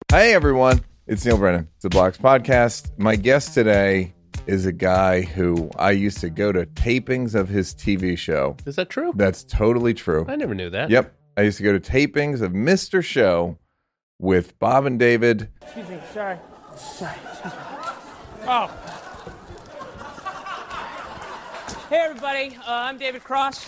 Hey, everyone. It's Neil Brennan. It's the Blocks Podcast. My guest today is a guy who I used to go to tapings of his TV show. Is that true? That's totally true. I never knew that. Yep. I used to go to tapings of Mr. Show with Bob and David. Excuse me. Sorry. Excuse me. Oh. Hey, everybody. I'm David Cross.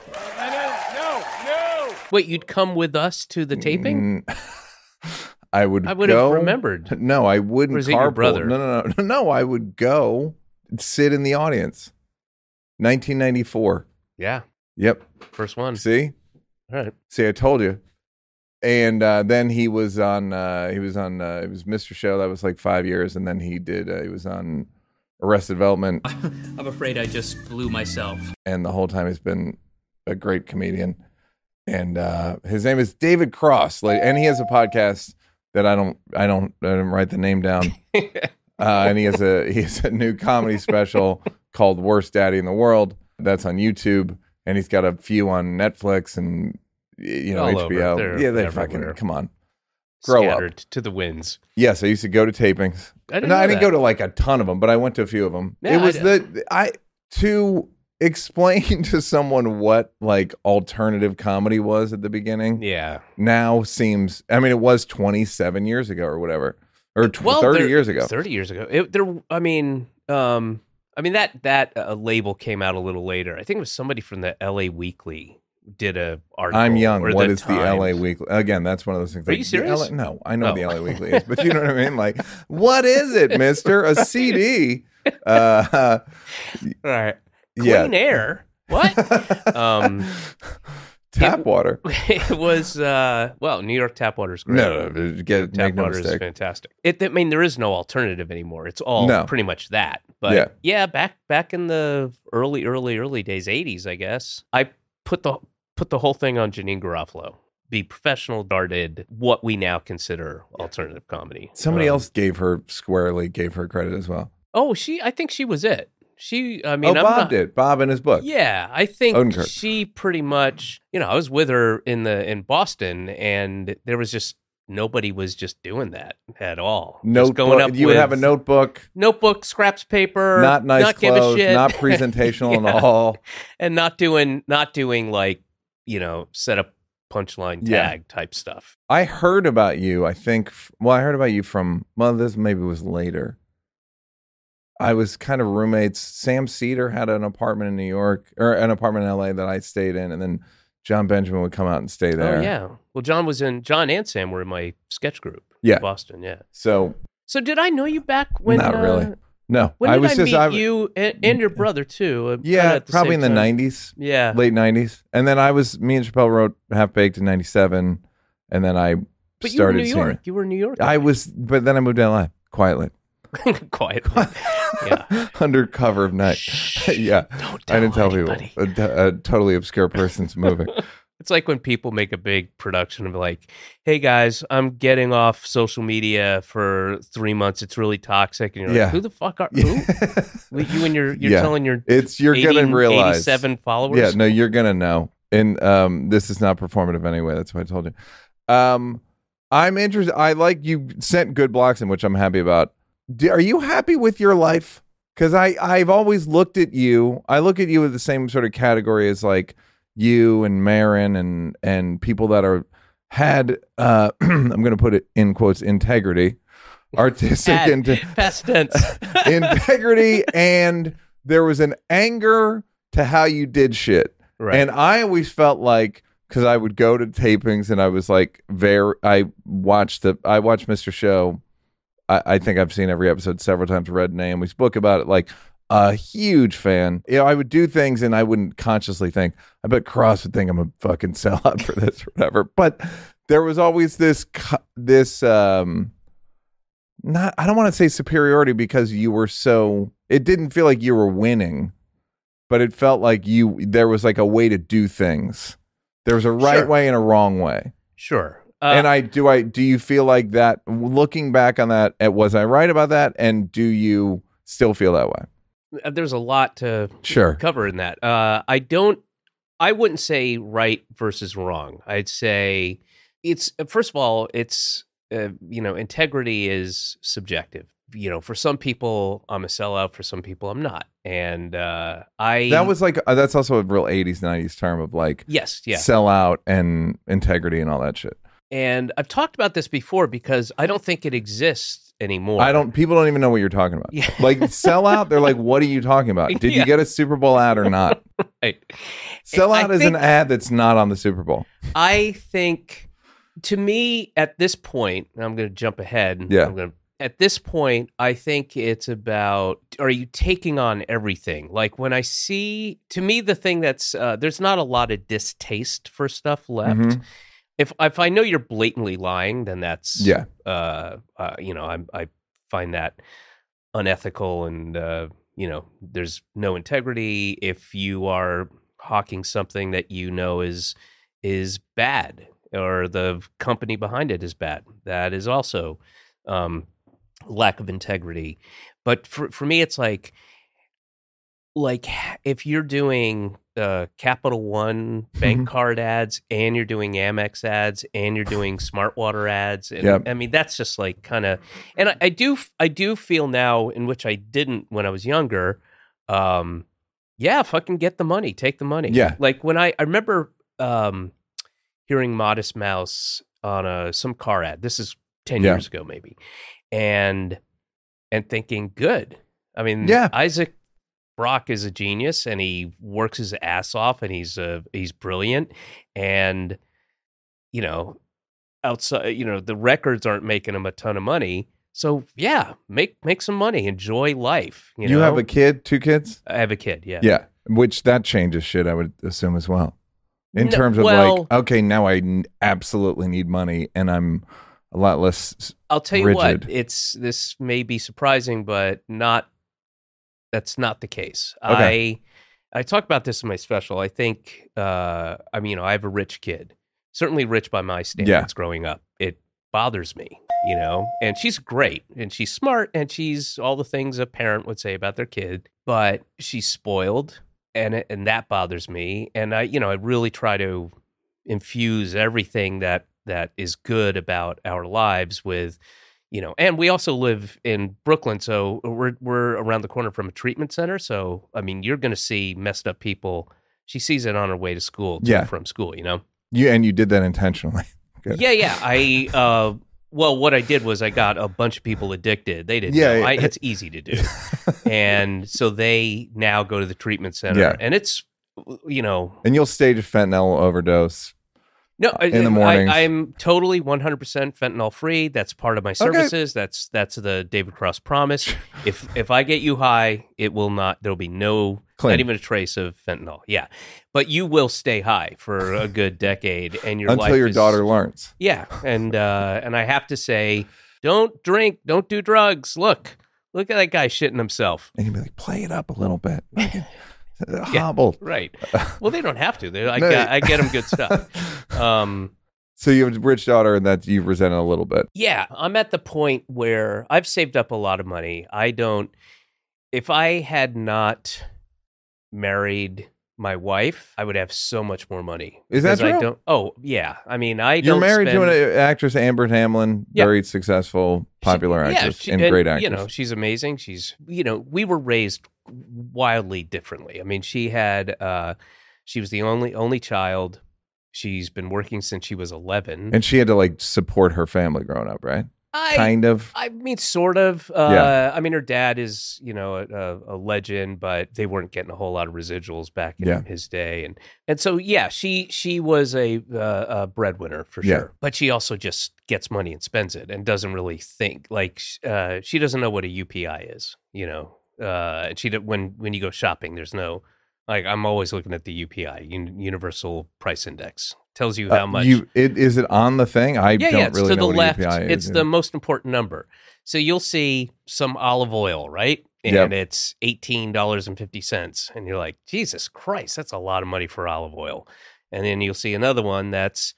No. Wait, you'd come with us to the taping? I would have go. remembered. No, I wouldn't. Or is it your brother? No. I would go sit in the audience. 1994. Yeah. Yep. First one. See? All right. See, I told you. And then he was on. It was Mr. Show. That was like 5 years, and then he was on Arrested Development. I'm afraid I just blew myself. And the whole time he's been a great comedian. And his name is David Cross, and he has a podcast that I don't write the name down. And he has a new comedy special called Worst Daddy in the World. That's on YouTube, and he's got a few on Netflix and All HBO. over. Yeah, they Everywhere. fucking come on, grow Scattered up. to the winds. Yes, I used to go to tapings. I didn't know I didn't that. go to like a ton of them, but I went to a few of them. Yeah, It was to explain to someone what like alternative comedy was at the beginning. Yeah. Now seems, I mean, it was 27 years ago or whatever, or 30 years ago. 30 years ago. That label came out a little later. I think it was somebody from the LA Weekly did a article. I'm young. or What is the Times. LA Weekly? Again, that's one of those things. Are you serious? No, I know what the Oh. LA Weekly is, but you know what I mean? Like, what is it, mister? A CD? All right. Yeah. Clean air. What? Tap water. It was New York tap water is great. No, make Tap no water is mistake. fantastic. There is no alternative anymore. It's all No. pretty much that. But back in the early days, 80s, I guess, I put the whole thing on Janine Garofalo. Be professional, darted what we now consider alternative comedy. Somebody else gave her credit as well. Oh, I think she was it. Bob did. Bob in his book. Yeah, I think Odenkirk. she pretty much, I was with her in Boston, and there was just nobody was just doing that at all. Just going up You would have a notebook, scraps paper, not nice not give a clothes, shit. not presentational Yeah. at all. and not doing like set up punchline tag type stuff. I heard about you. I heard about you from. Well, this maybe was later. I was kind of roommates. Sam Cedar had an apartment in New York, or an apartment in LA that I stayed in, and then John Benjamin would come out and stay there. Oh yeah. Well, John and Sam were in my sketch group. Yeah. In Boston. Yeah. So did I know you back when? not really. No, When I did was I meet you and your brother too? Yeah, kinda at the probably in same the time? '90s. Yeah. Late '90s, and then me and Chappelle wrote Half Baked in '97, and then I But started you were in New seeing York. it. You were in New York. I was, but then I moved to LA quietly. Quietly. Yeah. Under cover of night. Yeah. Don't I didn't tell anybody. people. A totally obscure person's moving. It's like when people make a big production of like, hey guys, I'm getting off social media for 3 months. It's really toxic. And you're like, Yeah. who the fuck are who? You and you're Yeah. telling your You're gonna realize 87 followers. Yeah, no, you're gonna know. And this is not performative anyway. That's why I told you. I'm interested. I like you sent good blocks in, which I'm happy about. Are you happy with your life? Because I've always looked at you. I look at you with the same sort of category as like you and Marin and people that had I'm going to put it in quotes, integrity, artistic Past tense. integrity, and there was an anger to how you did shit. Right. And I always felt like, because I would go to tapings and I was like, I watched Mr. Show. I think I've seen every episode several times, read Naomi's book about it, like a huge fan. I would do things and I wouldn't consciously think, I bet Cross would think I'm a fucking sellout for this or whatever. But there was always this I don't want to say superiority, because you were it didn't feel like you were winning, but it felt like there was like a way to do things. There was a right way and a wrong way. Sure. And do you feel like that, looking back on that, was I right about that? And do you still feel that way? There's a lot to cover in that. I wouldn't say right versus wrong. I'd say first of all, it's integrity is subjective. For some people, I'm a sellout. For some people, I'm not. And that was like that's also a real 80s, 90s term of like sell out and integrity and all that shit. And I've talked about this before because I don't think it exists anymore. People don't even know what you're talking about. Yeah. Like sell out, they're like, what are you talking about? Did you get a Super Bowl ad or not? Right. Sell out is an ad that's not on the Super Bowl. I think, to me, at this point, and I'm going to jump ahead. Yeah. At this point, I think it's about, are you taking on everything? Like when I see, to me, the thing that's, there's not a lot of distaste for stuff left. Mm-hmm. If I know you're blatantly lying, then that's, I find that unethical and, there's no integrity. If you are hawking something that is bad or the company behind it is bad, that is also lack of integrity. But for me, it's like if you're doing Capital One bank card ads and you're doing Amex ads and you're doing Smart Water ads, and I mean that's just like kind of. And I do feel now, in which I didn't when I was younger. Fucking get the money, take the money. Yeah, like when I remember hearing Modest Mouse on some car ad. This is 10 years ago, maybe. And thinking, good. I mean, Isaac Brock is a genius, and he works his ass off, and he's brilliant. And outside, the records aren't making him a ton of money. So make some money, enjoy life. You have a kid, 2 kids? I have a kid. Yeah. Yeah, which that changes shit, I would assume as well. In terms of like, okay, now I absolutely need money, and I'm a lot less. I'll tell you rigid. what, this may be surprising, but that's not the case. Okay. I talk about this in my special. I think, I have a rich kid, certainly rich by my standards growing up. It bothers me, and she's great and she's smart and she's all the things a parent would say about their kid, but she's spoiled and that bothers me. And I really try to infuse everything that is good about our lives with, and we also live in Brooklyn, so we're around the corner from a treatment center. So, I mean, you're going to see messed up people. She sees it on her way to school, from school, You did that intentionally. Good. Yeah. What I did was I got a bunch of people addicted. They didn't know. It's easy to do. And so they now go to the treatment center, and it's, And you'll stage a fentanyl overdose. No, in the mornings. I'm totally 100% fentanyl free. That's part of my services. Okay. That's the David Cross promise. If I get you high, there'll be not even a trace of fentanyl. Yeah, but you will stay high for a good decade, and until your daughter learns. Yeah, and I have to say, don't drink, don't do drugs. Look at that guy shitting himself. And you'd be like, play it up a little bit. Hobbled. Right. Well, they don't have to. I get them good stuff. So you have a rich daughter and that you resent it a little bit. Yeah. I'm at the point where I've saved up a lot of money. If I had not married my wife, I would have so much more money. Is that true? I mean, You're married to an actress, Amber Hamlin, very successful, popular actress, and great actress. She's amazing. We were raised wildly differently. I mean, she was the only child. She's been working since she was 11. And she had to support her family growing up, right? Kind of. I mean, sort of. I mean, her dad is, a legend, but they weren't getting a whole lot of residuals back in his day, and so she was a breadwinner for sure. But she also just gets money and spends it and doesn't really think. She doesn't know what a UPI is, when you go shopping, there's no. I'm always looking at the UPI, Universal Price Index. Tells you how much. Is it on the thing? I don't it's really to know the what left. UPI is. It's the most important number. So you'll see some olive oil, right? And it's $18.50. And you're like, Jesus Christ, that's a lot of money for olive oil. And then you'll see another one that's,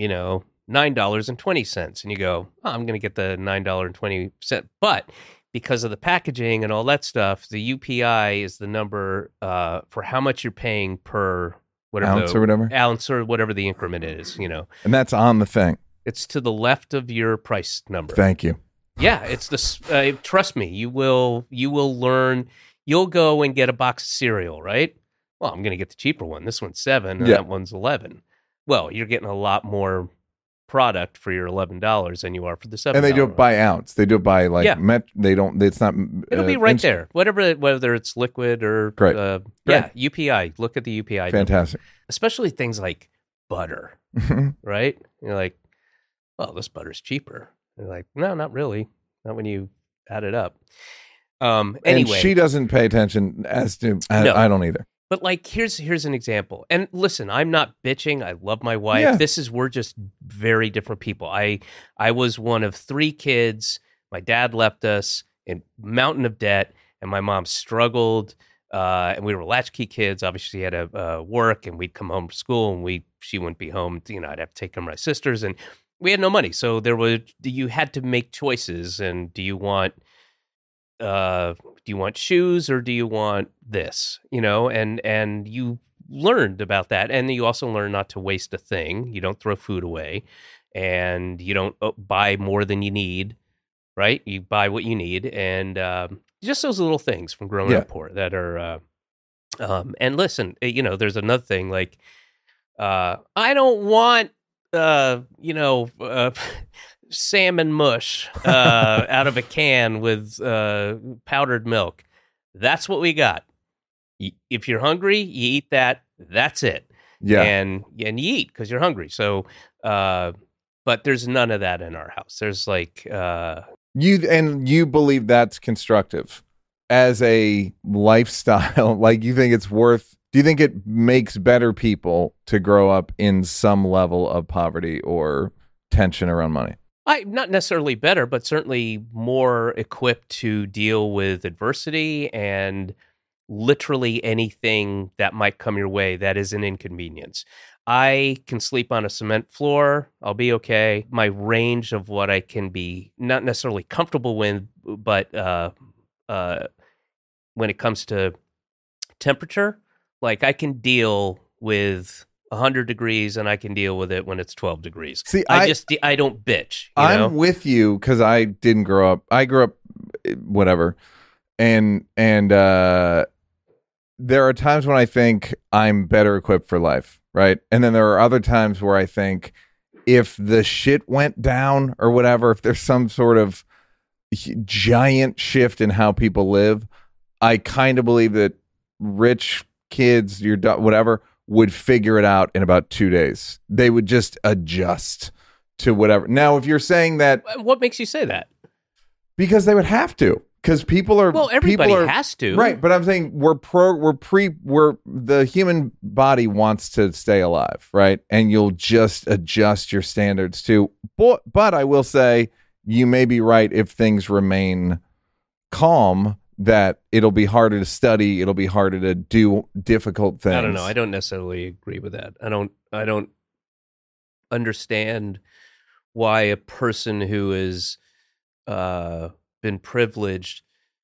$9.20. And you go, I'm going to get the $9.20. But because of the packaging and all that stuff, the UPI is the number for how much you're paying per ounce or whatever the increment is, And that's on the thing. It's to the left of your price number. Thank you. Yeah, it's the. Trust me, you will learn. You'll go and get a box of cereal, right? Well, I'm going to get the cheaper one. This one's $7, and that one's $11. Well, you're getting a lot more product for your $11 than you are for the $7. And they do it by ounce. They do it by they don't. It's not. It'll be right there. Whether it's liquid or Great. UPI. Look at the UPI. Fantastic. Number. Especially things like butter, right? You're like, well, this butter's cheaper. They're like, no, not really. Not when you add it up. Anyway, and she doesn't pay attention as to. No. I don't either. But like, here's an example. And listen, I'm not bitching. I love my wife. Yeah. We're just very different people. I was one of 3 kids. My dad left us in mountain of debt, and my mom struggled. And we were latchkey kids. Obviously, she had to work, and we'd come home from school, and she wouldn't be home. I'd have to take care of my sisters, and we had no money. So you had to make choices. And do you want shoes or do you want this? And you learned about that. And you also learn not to waste a thing. You don't throw food away, and you don't buy more than you need, right? You buy what you need. And just those little things from growing up poor that are, and listen, there's another thing like, I don't want, salmon mush out of a can with powdered milk. That's what we got. If you're hungry, you eat that. That's it. Yeah, and you eat because you're hungry. So, but there's none of that in our house. There's like you believe that's constructive as a lifestyle. Like you think it's worth. Do you think it makes better people to grow up in some level of poverty or tension around money? Not necessarily better, but certainly more equipped to deal with adversity and literally anything that might come your way that is an inconvenience. I can sleep on a cement floor. I'll be okay. My range of what I can be not necessarily comfortable with, but when it comes to temperature, like I can deal with 100 degrees and I can deal with it when it's 12 degrees. See, I don't bitch. I'm with you because I didn't grow up. I grew up whatever. And there are times when I think I'm better equipped for life, right? And then there are other times where I think if the shit went down or whatever, if there's some sort of giant shift in how people live, I kind of believe that rich kids, whatever, would figure it out in about 2 days. They would just adjust to whatever. Now, if you're saying that... What makes you say that? Because they would have to. Because people are... Well, everybody has to. Right, but I'm saying the human body wants to stay alive, right? And you'll just adjust your standards to... But I will say, you may be right if things remain calm, that it'll be harder to study, it'll be harder to do difficult things. I don't know. I don't necessarily agree with that. I don't understand why a person who has been privileged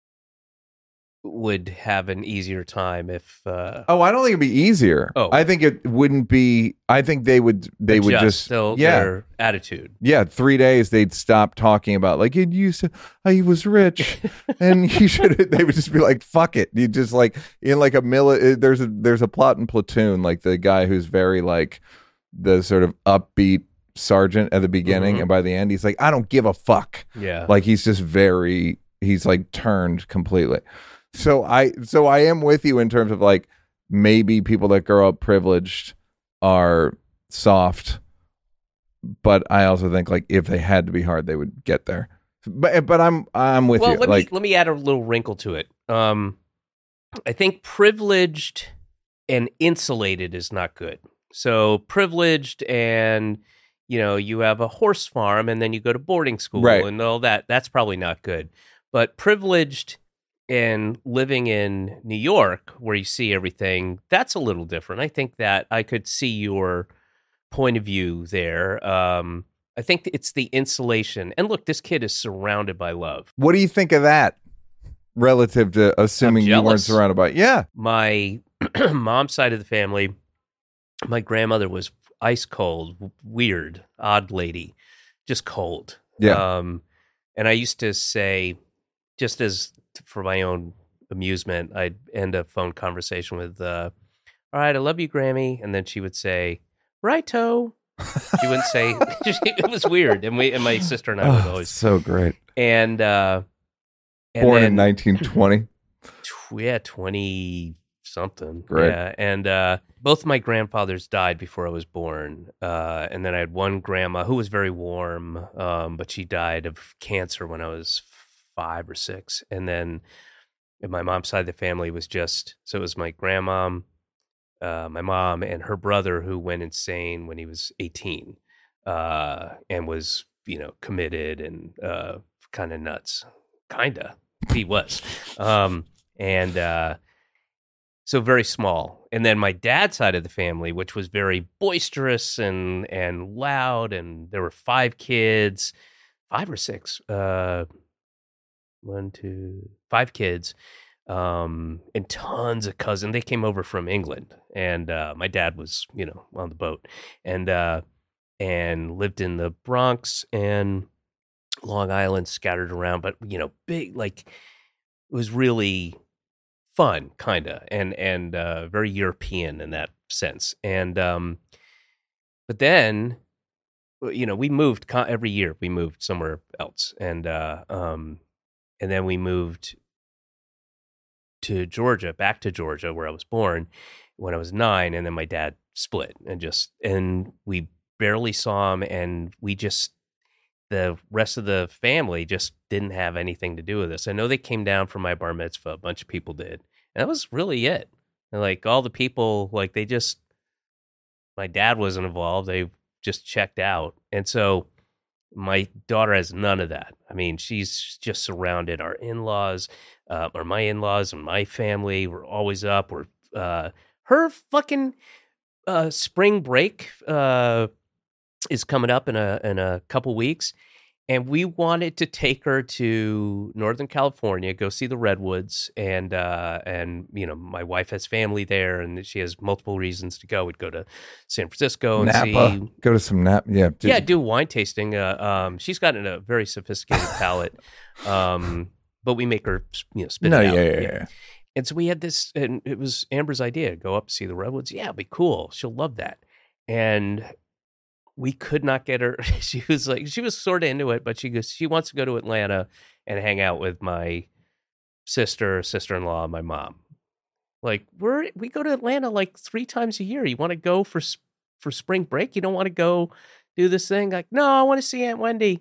would have an easier time if I don't think it'd be easier. I think it wouldn't be. I think they would just their attitude. 3 days they'd stop talking about like it used to. He was rich and he should. They would just be like, fuck it. You just like in like there's a plot in Platoon, like the guy who's very like the sort of upbeat sergeant at the beginning, and by the end he's like, I don't give a fuck. Yeah, like he's like turned completely. So I am with you in terms of like maybe people that grow up privileged are soft, but I also think like if they had to be hard, they would get there. But I'm with you. Let me add a little wrinkle to it. I think privileged and insulated is not good. So privileged and you have a horse farm and then you go to boarding school and all that. That's probably not good. But privileged and living in New York, where you see everything, that's a little different. I think that I could see your point of view there. I think it's the insulation. And look, this kid is surrounded by love. What do you think of that relative to assuming you weren't surrounded by it? Yeah. My mom's side of the family, my grandmother was ice cold, weird, odd lady, just cold. Yeah. And I used to say, just as for my own amusement, I'd end a phone conversation with, all right, I love you, Grammy. And then she would say, righto. She wouldn't say, it was weird. And my sister and I would always. So great. And born in 1920. Yeah, 20 something. Great. Yeah. And both my grandfathers died before I was born. And then I had one grandma who was very warm, but she died of cancer when I was 5 or 6. And then my mom's side of the family was so it was my grandmom, my mom, and her brother, who went insane when he was 18, and was, committed and kind of nuts. He was. So very small. And then my dad's side of the family, which was very boisterous and loud, and there were 5 kids, 5 or 6, 5 kids, and tons of cousins. They came over from England, and my dad was, on the boat, and lived in the Bronx and Long Island, scattered around, but big, like, it was really fun, kind of, and very European in that sense. And but then, we moved every year. We moved somewhere else, and then we moved to Georgia, back to Georgia, where I was born when I was 9, and then my dad split, and we barely saw him, and the rest of the family just didn't have anything to do with this. I know they came down for my bar mitzvah. A bunch of people did. And that was really it. And like all the people, like my dad wasn't involved. They just checked out. And so my daughter has none of that. I mean, she's just surrounded. Our in-laws, or my in-laws and my family were always up. Her fucking spring break is coming up in a couple weeks, and we wanted to take her to Northern California, go see the redwoods, and my wife has family there, and she has multiple reasons to go. We'd go to San Francisco and Napa. Go to some Napa, do wine tasting. She's gotten a very sophisticated palate, but we make her spit it out. Yeah. And so we had this, and it was Amber's idea to go up and see the redwoods. Yeah, it'd be cool. She'll love that. And we could not get her. She was sort of into it, but she wants to go to Atlanta and hang out with my sister-in-law, and my mom. Like, we go to Atlanta like 3 times a year. You want to go for spring break? You don't want to go do this thing? Like, no, I want to see Aunt Wendy.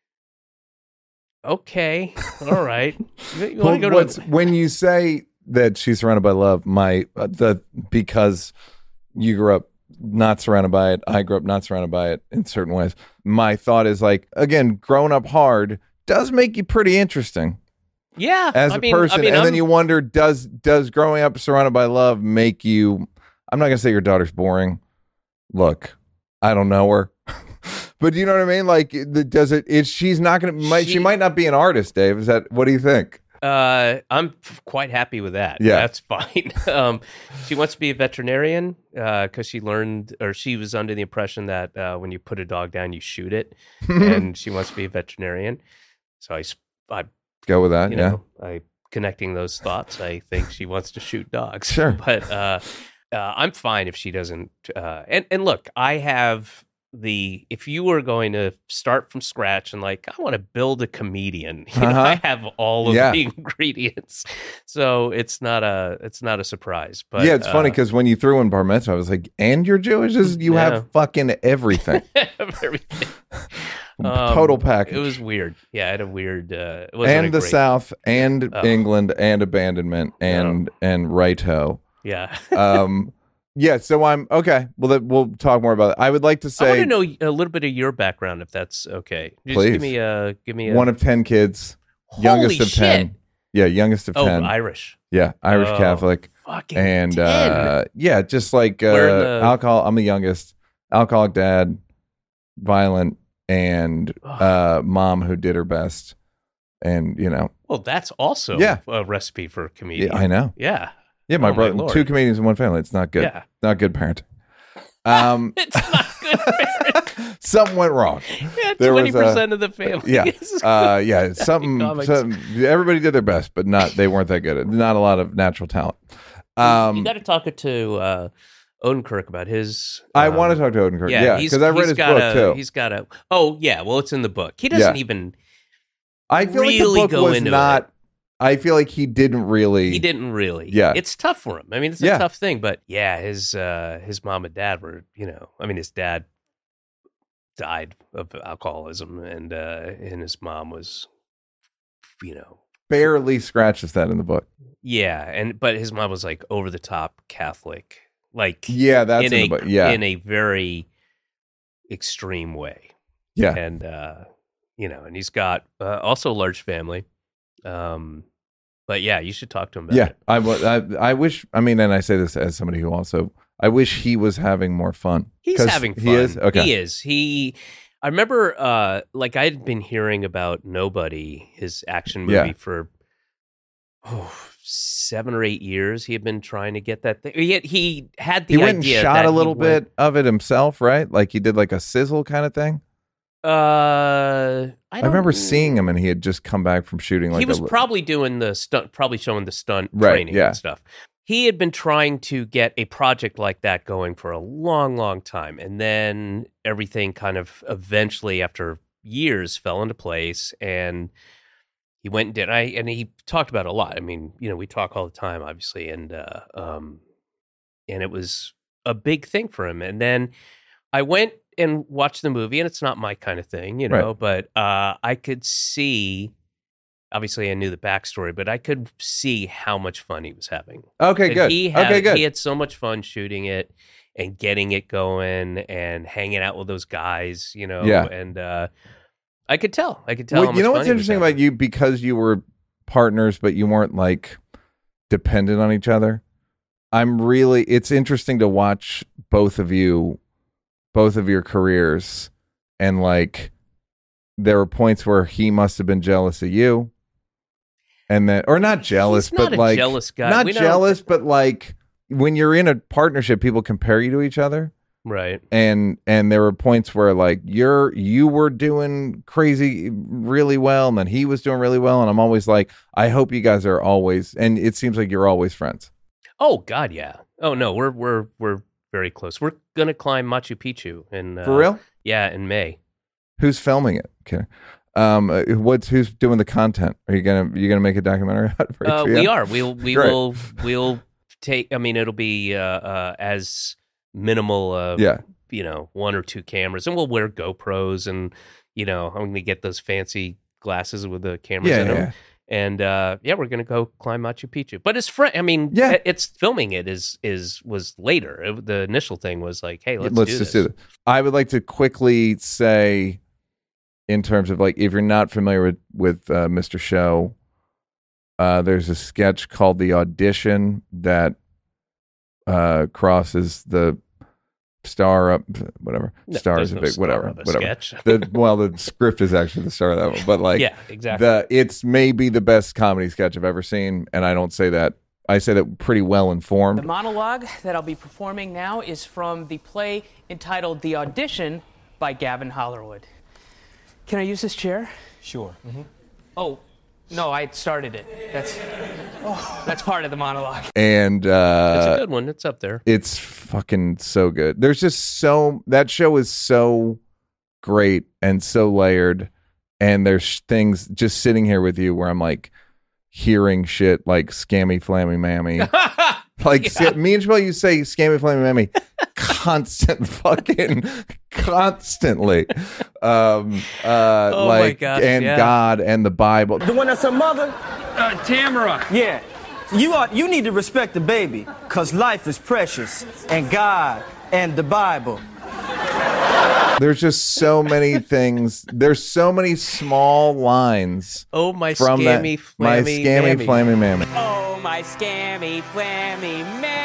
Okay, all right. You want to go to when you say that she's surrounded by love, because you grew up not surrounded by it, I grew up not surrounded by it in certain ways. My thought is, like, again, growing up hard does make you pretty interesting. Yeah, as a person. And then you wonder, does growing up surrounded by love make you, I'm not gonna say your daughter's boring. Look, I don't know her. But you know what I mean? Like, she's not gonna, she might not be an artist, Dave. What do you think? I'm quite happy with that. Yeah. That's fine. She wants to be a veterinarian because she was under the impression that when you put a dog down, you shoot it, and she wants to be a veterinarian. So I go with that. Connecting those thoughts, I think she wants to shoot dogs. Sure, but I'm fine if she doesn't. And look, I have if you were going to start from scratch and like, I want to build a comedian, I have all of the ingredients. So it's not a surprise. But yeah, it's funny because when you threw in bar mitzvah, I was like, and you're Jewish? You have fucking everything. Everything. Total package. It was weird. Yeah, I had a weird and the South and England and abandonment and righto. Yeah. Yeah, so I'm okay. Well, we'll talk more about it. I would like to say, I want to know a little bit of your background, if that's okay. Just please. Give me a one of 10 kids, Holy youngest of shit. 10. Yeah, youngest of 10. Irish. Yeah, Irish Catholic. Fucking and 10. Yeah, just like alcohol. I'm the youngest. Alcoholic dad, violent, and mom who did her best, and Well, that's also a recipe for a comedian. Yeah, I know. Yeah. Yeah, my brother, 2 comedians in one family. It's not good. Yeah. Not good parenting. It's not good parenting. Something went wrong. Yeah, 20% of the family. Yeah, something. Everybody did their best, but they weren't that good. Not a lot of natural talent. You got to talk to Odenkirk about his. I want to talk to Odenkirk. Yeah, because I read his book too. He's got a. Oh yeah, well, it's in the book. He doesn't even. I feel really like the book was not. I feel like he didn't really. Yeah, it's tough for him. I mean, it's a tough thing, but yeah, his mom and dad were, his dad died of alcoholism, and his mom was, barely scratches that in the book. Yeah, but his mom was like over the top Catholic, like that's in the book. Yeah, in a very extreme way. Yeah, and and he's got also a large family. But yeah, you should talk to him about it. I wish. I mean, and I say this as somebody who also, I wish he was having more fun. He's having fun. He is. Okay. He is. I remember, I had been hearing about Nobody, his action movie, for 7 or 8 years. He had been trying to get that thing. Yet he had the idea. He went and shot a little bit of it himself, right? Like he did like a sizzle kind of thing. I remember seeing him, and he had just come back from shooting. Like he was probably doing the stunt, probably showing the stunt training and stuff. He had been trying to get a project like that going for a long, long time, and then everything kind of eventually, after years, fell into place. And he went and did. And he talked about it a lot. I mean, we talk all the time, obviously, and it was a big thing for him. And then I went and watch the movie, and it's not my kind of thing, but I could see, obviously I knew the backstory, but I could see how much fun he was having. Okay, good. He had so much fun shooting it and getting it going and hanging out with those guys, and I could tell. Well, what's interesting about you, because you were partners, but you weren't like dependent on each other. It's interesting to watch both of your careers, and like there were points where he must have been jealous of you, and then, or not jealous, but like jealous guy. Not jealous, but like when you're in a partnership, people compare you to each other, right? And there were points where like you were doing crazy really well, and then he was doing really well, and I'm always like, I hope you guys are always, and it seems like you're always friends. Oh God, yeah. Oh no, we're very close. We're gonna climb Machu Picchu for real? Yeah, in May. Who's filming it? Okay. Who's doing the content? Are you gonna make a documentary out of it? We are. We'll take. I mean, it'll be as minimal. 1 or 2 cameras, and we'll wear GoPros, and I'm gonna get those fancy glasses with the cameras in them. And we're gonna go climb Machu Picchu. But his friend, it's filming it was later. The initial thing was like, hey, let's do this. I would like to quickly say, in terms of like, if you're not familiar with Mr. Show, there's a sketch called The Audition that crosses the star up, whatever. No, star is a big, star whatever. Sketch. The script is actually the star of that one, but like, yeah, exactly. It's maybe the best comedy sketch I've ever seen, and I don't say that. I say that pretty well informed. The monologue that I'll be performing now is from the play entitled The Audition by Gavin Hollerwood. Can I use this chair? Sure. Mm-hmm. Oh, no, I started it. That's part of the monologue. And it's a good one. It's up there. It's fucking so good. There's just that show is so great and so layered, and there's things just sitting here with you where I'm like hearing shit like scammy flammy mammy. Like me and Jamel, you say scammy flammy mammy constantly. My gosh, and God and the Bible. The one that's her mother? Tamara. Yeah. You need to respect the baby, because life is precious, and God and the Bible. There's just so many things. There's so many small lines. Oh, my scammy, flammy mammy. Oh, my scammy, flammy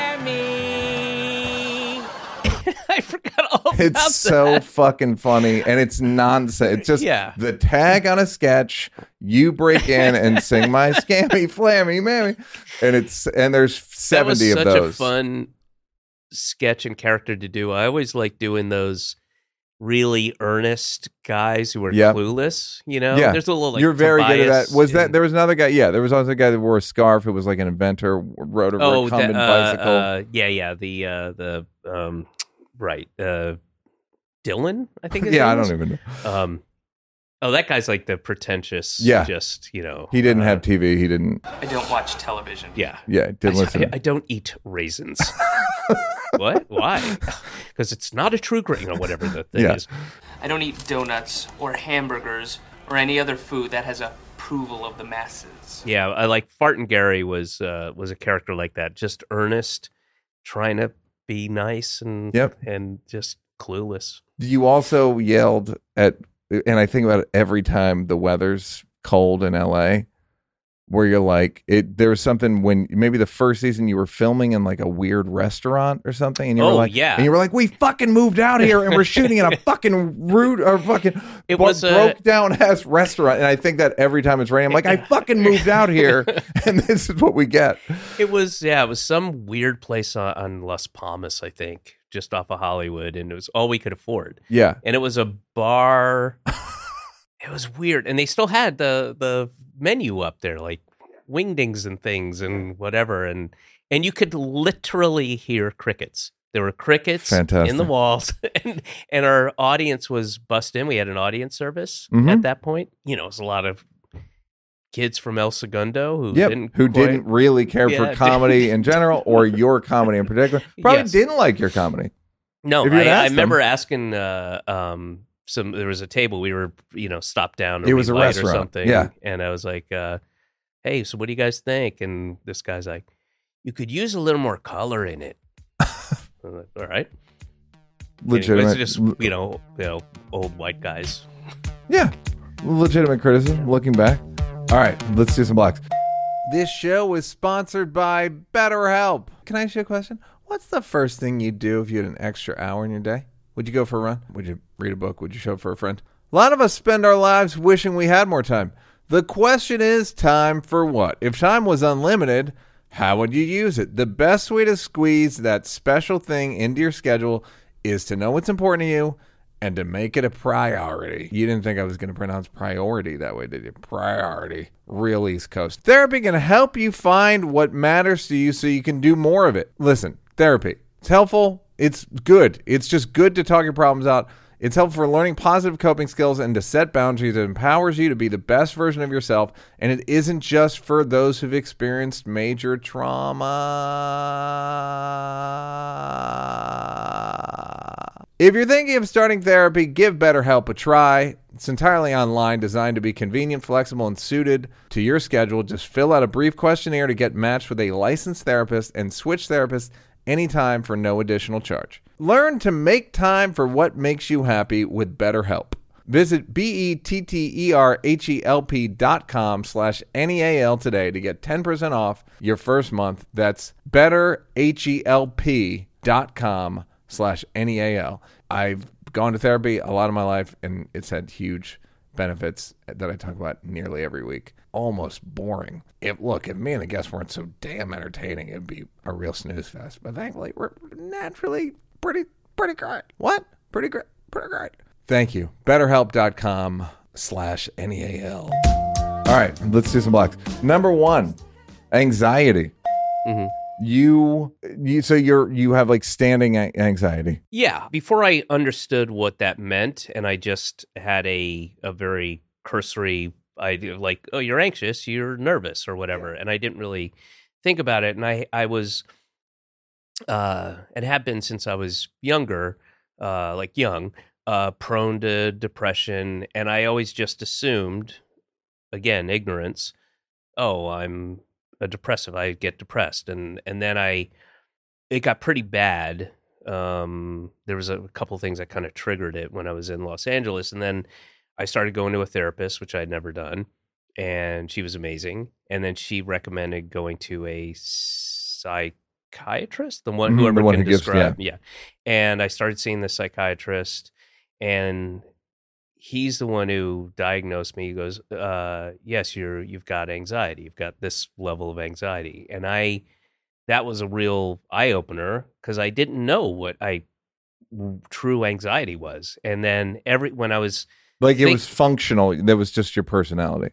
mammy. I forgot all about It's so fucking funny, and it's nonsense. It's just the tag on a sketch. You break in and sing my scammy, flammy mammy, and there's 70 of those. That was such a fun sketch and character to do. I always like doing those really earnest guys who are clueless. Yeah. There's a little like you're very good at that. Was that there was another guy? Yeah, there was also a guy that wore a scarf who was like an inventor, rode a recumbent bicycle. The right, Dylan, I think. I don't even know. That guy's like the pretentious. Yeah, just he didn't have TV. He didn't. I don't watch television. Yeah, didn't listen. I don't eat raisins. What? Why? Because it's not a true grain or whatever the thing is. I don't eat donuts or hamburgers or any other food that has approval of the masses. Yeah, I like Fartin' Gary was a character like that, just earnest, trying to be nice and just clueless. You also yelled at, and I think about it every time the weather's cold in LA, where you're like, there was something when maybe the first season you were filming in like a weird restaurant or something, and you were like, we fucking moved out here and we're shooting in a fucking broke down ass restaurant, and I think that every time it's raining, I'm like, I fucking moved out here, and this is what we get. It was some weird place on Las Palmas, I think, just off of Hollywood, and it was all we could afford. Yeah, and it was a bar. It was weird, and they still had the menu up there, like wingdings and things and whatever, and you could literally hear crickets. There were crickets in the walls, and our audience was bussed in. We had an audience service at that point. It was a lot of kids from El Segundo who didn't really care for comedy in general or your comedy in particular. Probably didn't like your comedy. No, I remember asking. There was a table we were, stopped down. It was a restaurant or something. Yeah, and I was like, "Hey, so what do you guys think?" And this guy's like, "You could use a little more color in it." I'm like, all right, legitimate. It's just old white guys. Yeah, legitimate criticism. Looking back, all right, let's do some blocks. This show is sponsored by BetterHelp. Can I ask you a question? What's the first thing you'd do if you had an extra hour in your day? Would you go for a run? Would you read a book? Would you show up for a friend? A lot of us spend our lives wishing we had more time. The question is, time for what? If time was unlimited, how would you use it? The best way to squeeze that special thing into your schedule is to know what's important to you and to make it a priority. You didn't think I was going to pronounce priority that way, did you? Priority. Real East Coast. Therapy can help you find what matters to you so you can do more of it. Listen, therapy. It's helpful. It's good. It's just good to talk your problems out. It's helpful for learning positive coping skills and to set boundaries. It empowers you to be the best version of yourself. And it isn't just for those who've experienced major trauma. If you're thinking of starting therapy, give BetterHelp a try. It's entirely online, designed to be convenient, flexible, and suited to your schedule. Just fill out a brief questionnaire to get matched with a licensed therapist and switch therapists anytime for no additional charge. Learn to make time for what makes you happy with BetterHelp. Visit BetterHelp.com/NEAL today to get 10% off your first month. That's BetterHelp.com/NEAL. I've gone to therapy a lot of my life, and it's had huge benefits that I talk about nearly every week. Almost boring. If me and the guests weren't so damn entertaining, it'd be a real snooze fest. But thankfully, we're naturally pretty great. What? Pretty great. Thank you. BetterHelp.com/NEAL. All right, let's do some blocks. Number 1, anxiety. Mm-hmm. You have like standing anxiety. Yeah. Before I understood what that meant, and I just had a very cursory idea, like, oh, you're anxious, you're nervous, or whatever, and I didn't really think about it. And I was, and have been since I was younger, prone to depression, and I always just assumed, again, ignorance. Oh, I'm a depressive. I get depressed, and then it got pretty bad. There was a couple of things that kind of triggered it when I was in Los Angeles, and then I started going to a therapist, which I'd never done, and she was amazing. And then she recommended going to a psychiatrist, whoever can describe. Yeah. And I started seeing the psychiatrist, and he's the one who diagnosed me. He goes, yes, you've got anxiety. You've got this level of anxiety. And that was a real eye opener because I didn't know what true anxiety was. And then when I was it was functional, that was just your personality.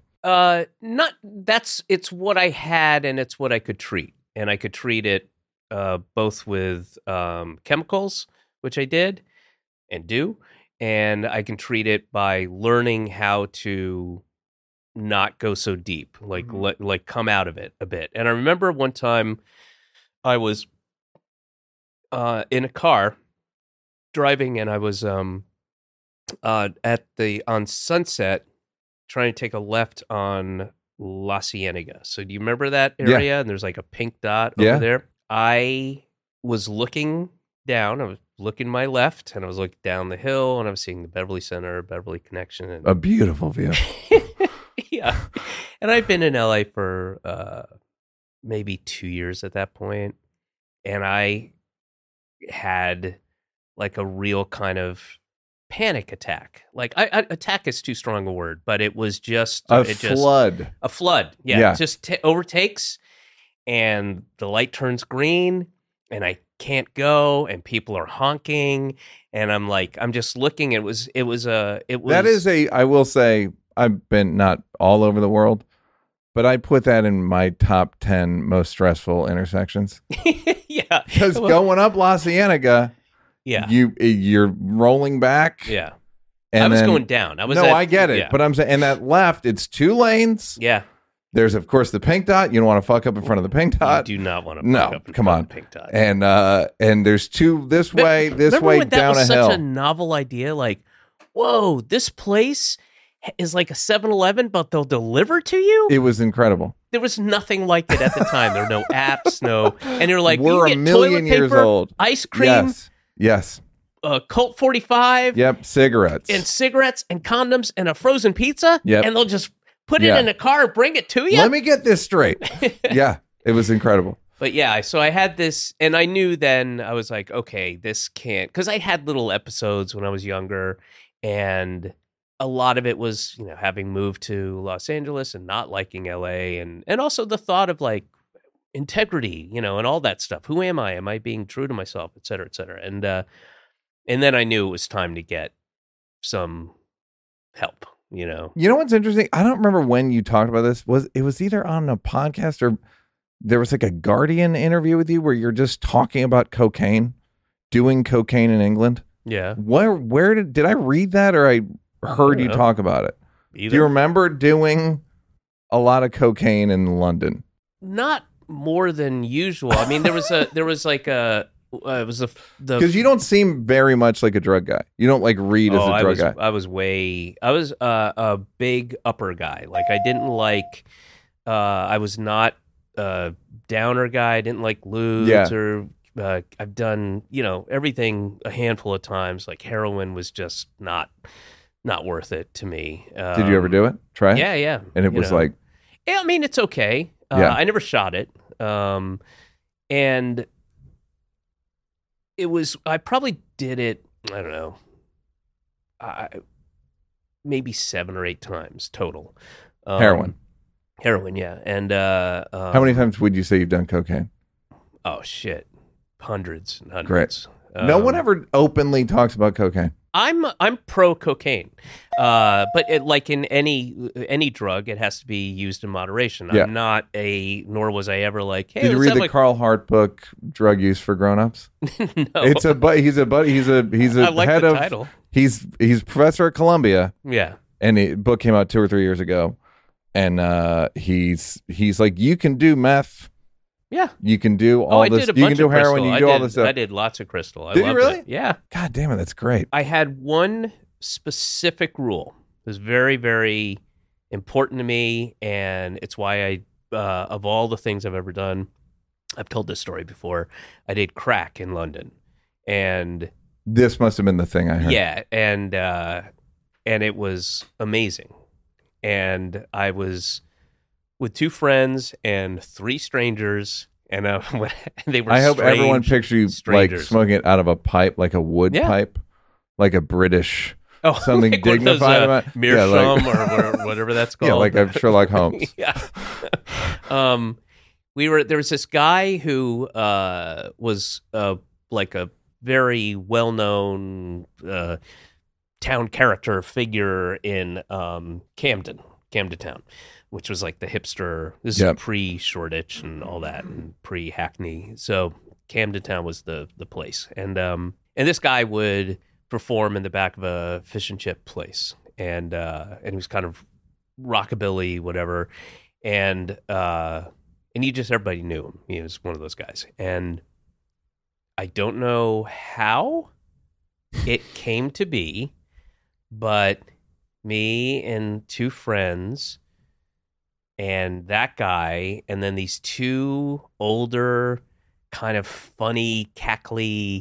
It's what I had and it's what I could treat. And I could treat it both with chemicals, which I did and do, and I can treat it by learning how to not go so deep, like come out of it a bit. And I remember one time I was in a car driving, and I was on Sunset trying to take a left on La Cienega. So do you remember that area? Yeah. And there's like a pink dot over there. I was looking down. I was looking my left, and I was looking down the hill, and I was seeing the Beverly Center, Beverly Connection. And a beautiful view. Yeah. And I've been in LA for maybe 2 years at that point. And I had like a real kind of panic attack. Like attack is too strong a word, but it was just a flood. A flood. Yeah. It just overtakes, and the light turns green, and I can't go, and people are honking, and I'm just looking. It was I will say, I've been not all over the world, but I put that in my top 10 most stressful intersections. Yeah. Because going up La Cienega, you're rolling back. Yeah. And I was going down. I get it. Yeah. But I'm saying, and that left, it's 2 lanes. Yeah. There's, of course, the pink dot. You don't want to fuck up in front of the pink dot. You do not want to fuck up in front of the pink dot. And there's 2 this way, down a hill. Remember that was such a novel idea? Like, whoa, this place is like a 7-Eleven, but they'll deliver to you? It was incredible. There was nothing like it at the time. There were no apps, and you're like, we're you a million years old. Ice cream. Yes. Colt 45. Yep. Cigarettes and condoms and a frozen pizza. Yep. And they'll just put it in a car and bring it to you. Let me get this straight. Yeah. It was incredible. But yeah, so I had this, and I knew then, I was like, okay, this can't, because I had little episodes when I was younger, and a lot of it was, having moved to Los Angeles and not liking LA, and also the thought of like integrity, and all that stuff. Who am I? Am I being true to myself, et cetera, et cetera? And then I knew it was time to get some help, You know what's interesting? I don't remember when you talked about this. It was either on a podcast or there was like a Guardian interview with you where you're just talking about doing cocaine in England. Yeah. Where did I read that, or I heard you talk about it? Either. Do you remember doing a lot of cocaine in London? Not more than usual. I mean, because you don't seem very much like a drug guy. You don't like read as a drug guy. I was a big upper guy. Like I didn't like, I was not a downer guy. I didn't like lewds or I've done, everything a handful of times. Like heroin was just not worth it to me. Did you ever do it? Try it? Yeah. And it was like, yeah, I mean, it's okay. I never shot it. And I probably did it, I don't know, maybe 7 or 8 times total. Heroin, yeah. And how many times would you say you've done cocaine? Oh, shit. Hundreds and hundreds. Great. No one ever openly talks about cocaine. I'm pro cocaine, but like in any drug, it has to be used in moderation. Yeah. I'm not nor was I ever like, hey, did you read the Carl Hart book, Drug Use for Grown-Ups? No, he's a I like head the of title. He's professor at Columbia. Yeah, and the book came out 2 or 3 years ago, and he's like, you can do meth. Yeah, you can do all this. You can do heroin. You can do all this stuff. I did lots of crystal. Did you really? Yeah. God damn it, that's great. I had one specific rule. It was very, very important to me, and it's why I, of all the things I've ever done, I've told this story before. I did crack in London, and this must have been the thing I heard. Yeah, and it was amazing, and I was with 2 friends and 3 strangers, and they were. I hope everyone picture you strangers. like smoking it out of a pipe, like a wood pipe, like a British something like dignified about meerschaum or whatever that's called. Yeah, like I'm Sherlock Holmes. Yeah. there was this guy who was like a very well-known town character figure in Camden Town, which was like the hipster. This is pre-Shoreditch and all that, and pre-Hackney. So Camden Town was the place, and this guy would perform in the back of a fish and chip place, and he was kind of rockabilly, whatever, and everybody knew him. He was one of those guys, and I don't know how it came to be, but me and two friends and that guy, and then these two older, kind of funny, cackly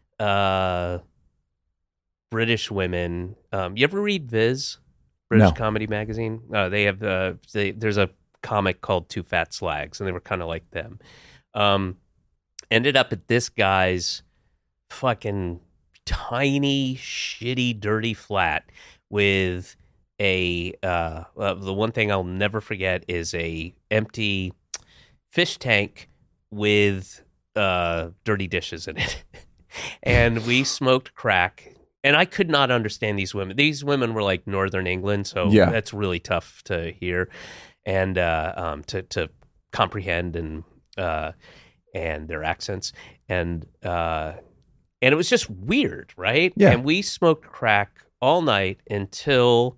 British women. You ever read Viz? British Comedy Magazine? They have there's a comic called Two Fat Slags, and they were kind of like them. Ended up at this guy's fucking tiny, shitty, dirty flat with the one thing I'll never forget is a empty fish tank with dirty dishes in it. And we smoked crack. And I could not understand these women. These women were like Northern England, so that's really tough to hear and to comprehend and their accents. And it was just weird, right? Yeah. And we smoked crack all night until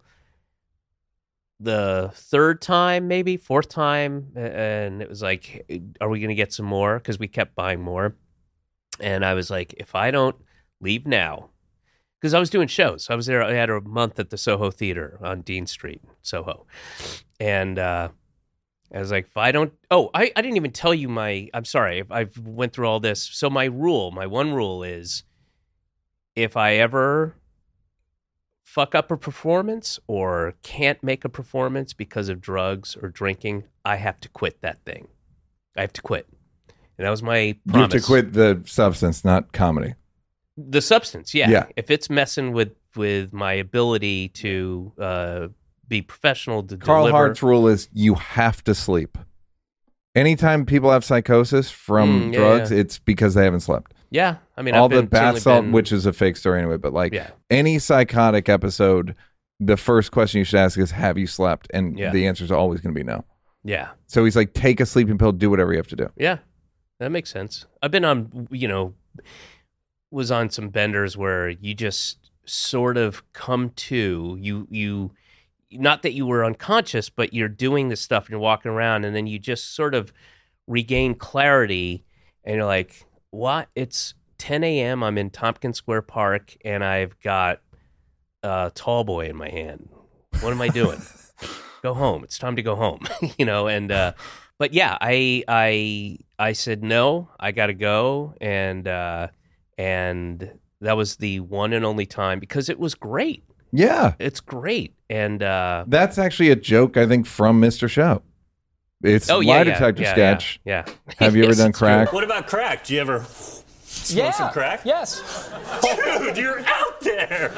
the third time, maybe fourth time, and it was like, are we going to get some more? Because we kept buying more. And I was like, if I don't leave now, because I was doing shows. I was there. I had a month at the Soho Theater on Dean Street, Soho. And I was like, if I don't... Oh, I didn't even tell you I'm sorry. I went through all this. So my one rule is if I ever fuck up a performance or can't make a performance because of drugs or drinking, I have to quit that thing. I have to quit. And that was my promise. You have to quit the substance, not comedy. The substance, yeah. If it's messing with my ability to be professional, to Carl deliver. Hart's rule is you have to sleep. Anytime people have psychosis from drugs, it's because they haven't slept. Yeah, I mean, all the bath salt, which is a fake story anyway, but like any psychotic episode, the first question you should ask is, have you slept? And the answer is always going to be no. Yeah. So he's like, take a sleeping pill, do whatever you have to do. Yeah, that makes sense. I've been on, was on some benders where you just sort of come to, you not that you were unconscious, but you're doing this stuff and you're walking around and then you just sort of regain clarity and you're like, what? It's 10 a.m. I'm in Tompkins Square Park and I've got a tall boy in my hand. What am I doing? Go home. It's time to go home, and, but yeah, I said, no, I got to go. And that was the one and only time because it was great. Yeah. It's great. And that's actually a joke, I think, from Mr. Show. It's lie detector sketch. Yeah. Have you ever done crack? What about crack? Do you ever smoke some crack? Yes. Dude, you're out there.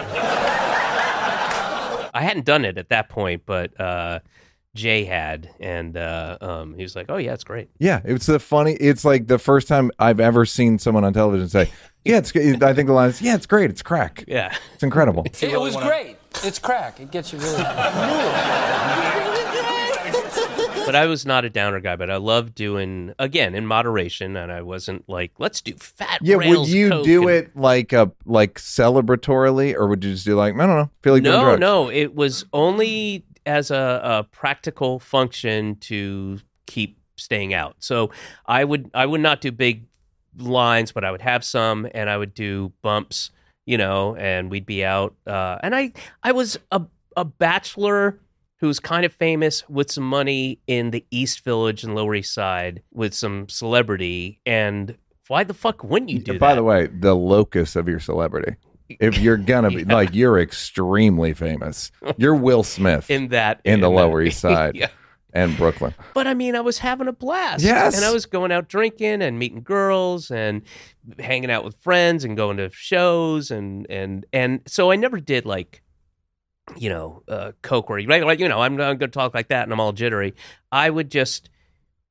I hadn't done it at that point, but Jay had, and he was like, "Oh yeah, it's great." Yeah, it's like the first time I've ever seen someone on television say, "Yeah, I think the line is, yeah, it's great, it's crack." Yeah, it's incredible. It was great. It's crack. It gets you really. But I was not a downer guy, but I loved doing, again, in moderation, and I wasn't like, let's do fat rails would you Coke do it like celebratorily, or would you just do like, I don't know, feel like doing drugs? No, it was only as a practical function to keep staying out. So I would not do big lines, but I would have some, and I would do bumps, and we'd be out. And I was a bachelor who was kind of famous with some money in the East Village and Lower East Side with some celebrity. And why the fuck wouldn't you do that? By the way, the locus of your celebrity. If you're gonna be like, you're extremely famous. You're Will Smith in the Lower East Side and Brooklyn. But I mean, I was having a blast. Yes, and I was going out drinking and meeting girls and hanging out with friends and going to shows and so I never did like, coke where I'm going to talk like that and I'm all jittery. I would just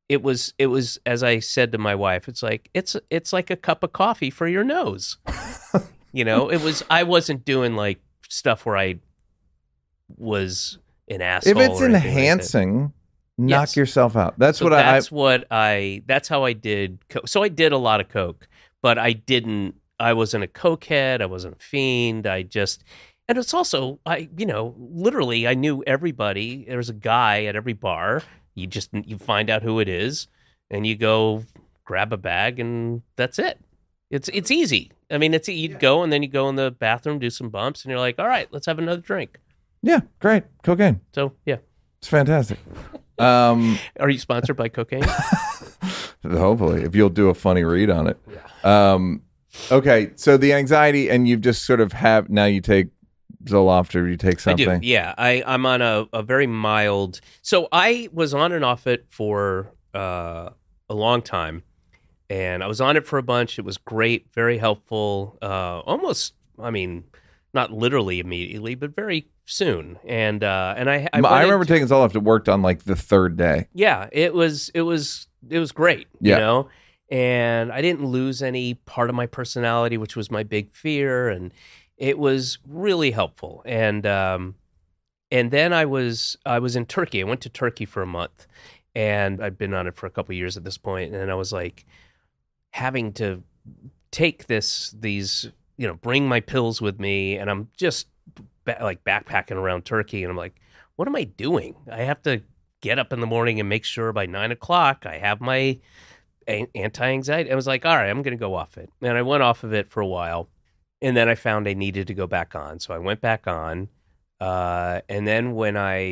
it was as I said to my wife, it's like a cup of coffee for your nose. I wasn't doing like stuff where I was an asshole. If it's enhancing, knock yourself out. That's how I did. So I did a lot of coke, but I wasn't a cokehead. I wasn't a fiend. And it's also, literally I knew everybody. There was a guy at every bar. You find out who it is and you go grab a bag and that's it. It's easy. I mean, you'd go and then you go in the bathroom, do some bumps and you're like, all right, let's have another drink. Yeah. Great. Cocaine. So yeah, it's fantastic. Are you sponsored by cocaine? Hopefully, if you'll do a funny read on it. Yeah. Okay. So the anxiety and you've just sort of now you take Zoloft or you take something. I do, yeah. I'm on a very mild. So I was on and off it for a long time, and I was on it for a bunch. It was great, very helpful. Almost, I mean, not literally immediately, but very soon. And I remember taking Zoloft. It worked on like the third day. Yeah, it was great. Yeah. You know. And I didn't lose any part of my personality, which was my big fear, and it was really helpful. And then I was in Turkey. I went to Turkey for a month, and I'd been on it for a couple of years at this point. And I was like having to take these, bring my pills with me, and I'm just like backpacking around Turkey, and I'm like, what am I doing? I have to get up in the morning and make sure by 9:00 I have my anti-anxiety. I was like, all right, I'm going to go off it. And I went off of it for a while. And then I found I needed to go back on. So I went back on. And then when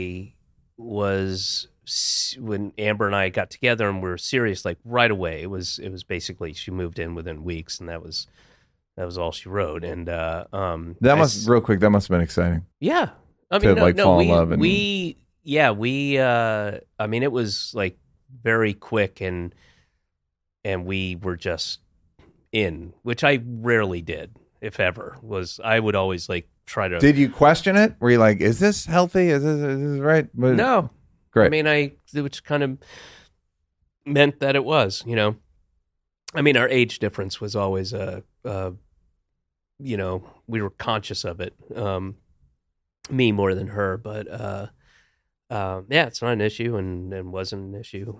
Amber and I got together and we were serious, like right away, it was basically, she moved in within weeks, and that was all she wrote. And that must have been exciting. Yeah. I mean, to fall in love. It was like very quick, and we were just in, which I rarely did, if ever. I would always like try to. Did you question it? Were you like, is this healthy? Is this right? But, no. Great. I mean, which kind of meant that it was, I mean, our age difference was always we were conscious of it. Me more than her, but it's not an issue and wasn't an issue.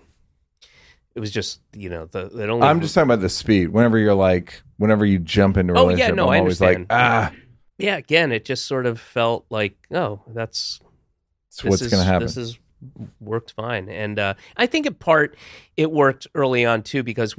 It was just, that only. I'm just talking about the speed. Whenever you jump into a relationship, I always understand. like, Yeah, again, it just sort of felt like, what's going to happen. This has worked fine. And I think in part it worked early on too, because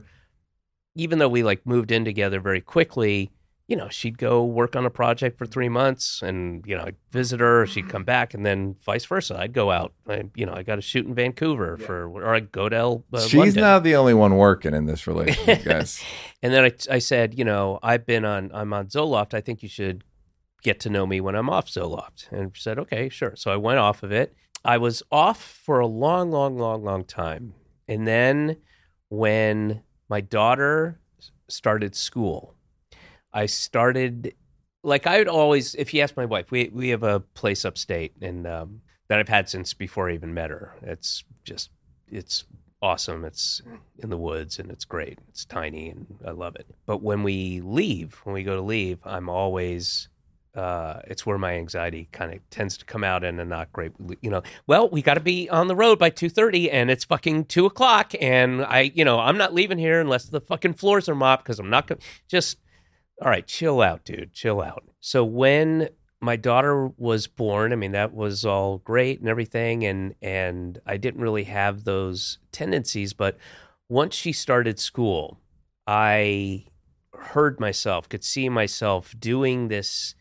even though we like moved in together very quickly, she'd go work on a project for 3 months and, I'd visit her, she'd come back, and then vice versa. I'd go out. I got to shoot in Vancouver or I'd go to She's London. not the only one working in this relationship, guys. And then I said, I'm on Zoloft. I think you should get to know me when I'm off Zoloft. And she said, okay, sure. So I went off of it. I was off for a long, long, long, long time. And then when my daughter started school, I started, like I would always, if you ask my wife, we have a place upstate and that I've had since before I even met her. It's awesome. It's in the woods and it's great. It's tiny and I love it. But when we go to leave, I'm always, it's where my anxiety kind of tends to come out in a not great, well, we got to be on the road by 2:30 and it's fucking 2:00 and I'm not leaving here unless the fucking floors are mopped because I'm not going to all right, chill out, dude. Chill out. So when my daughter was born, I mean, that was all great and everything. And I didn't really have those tendencies. But once she started school, I could see myself doing this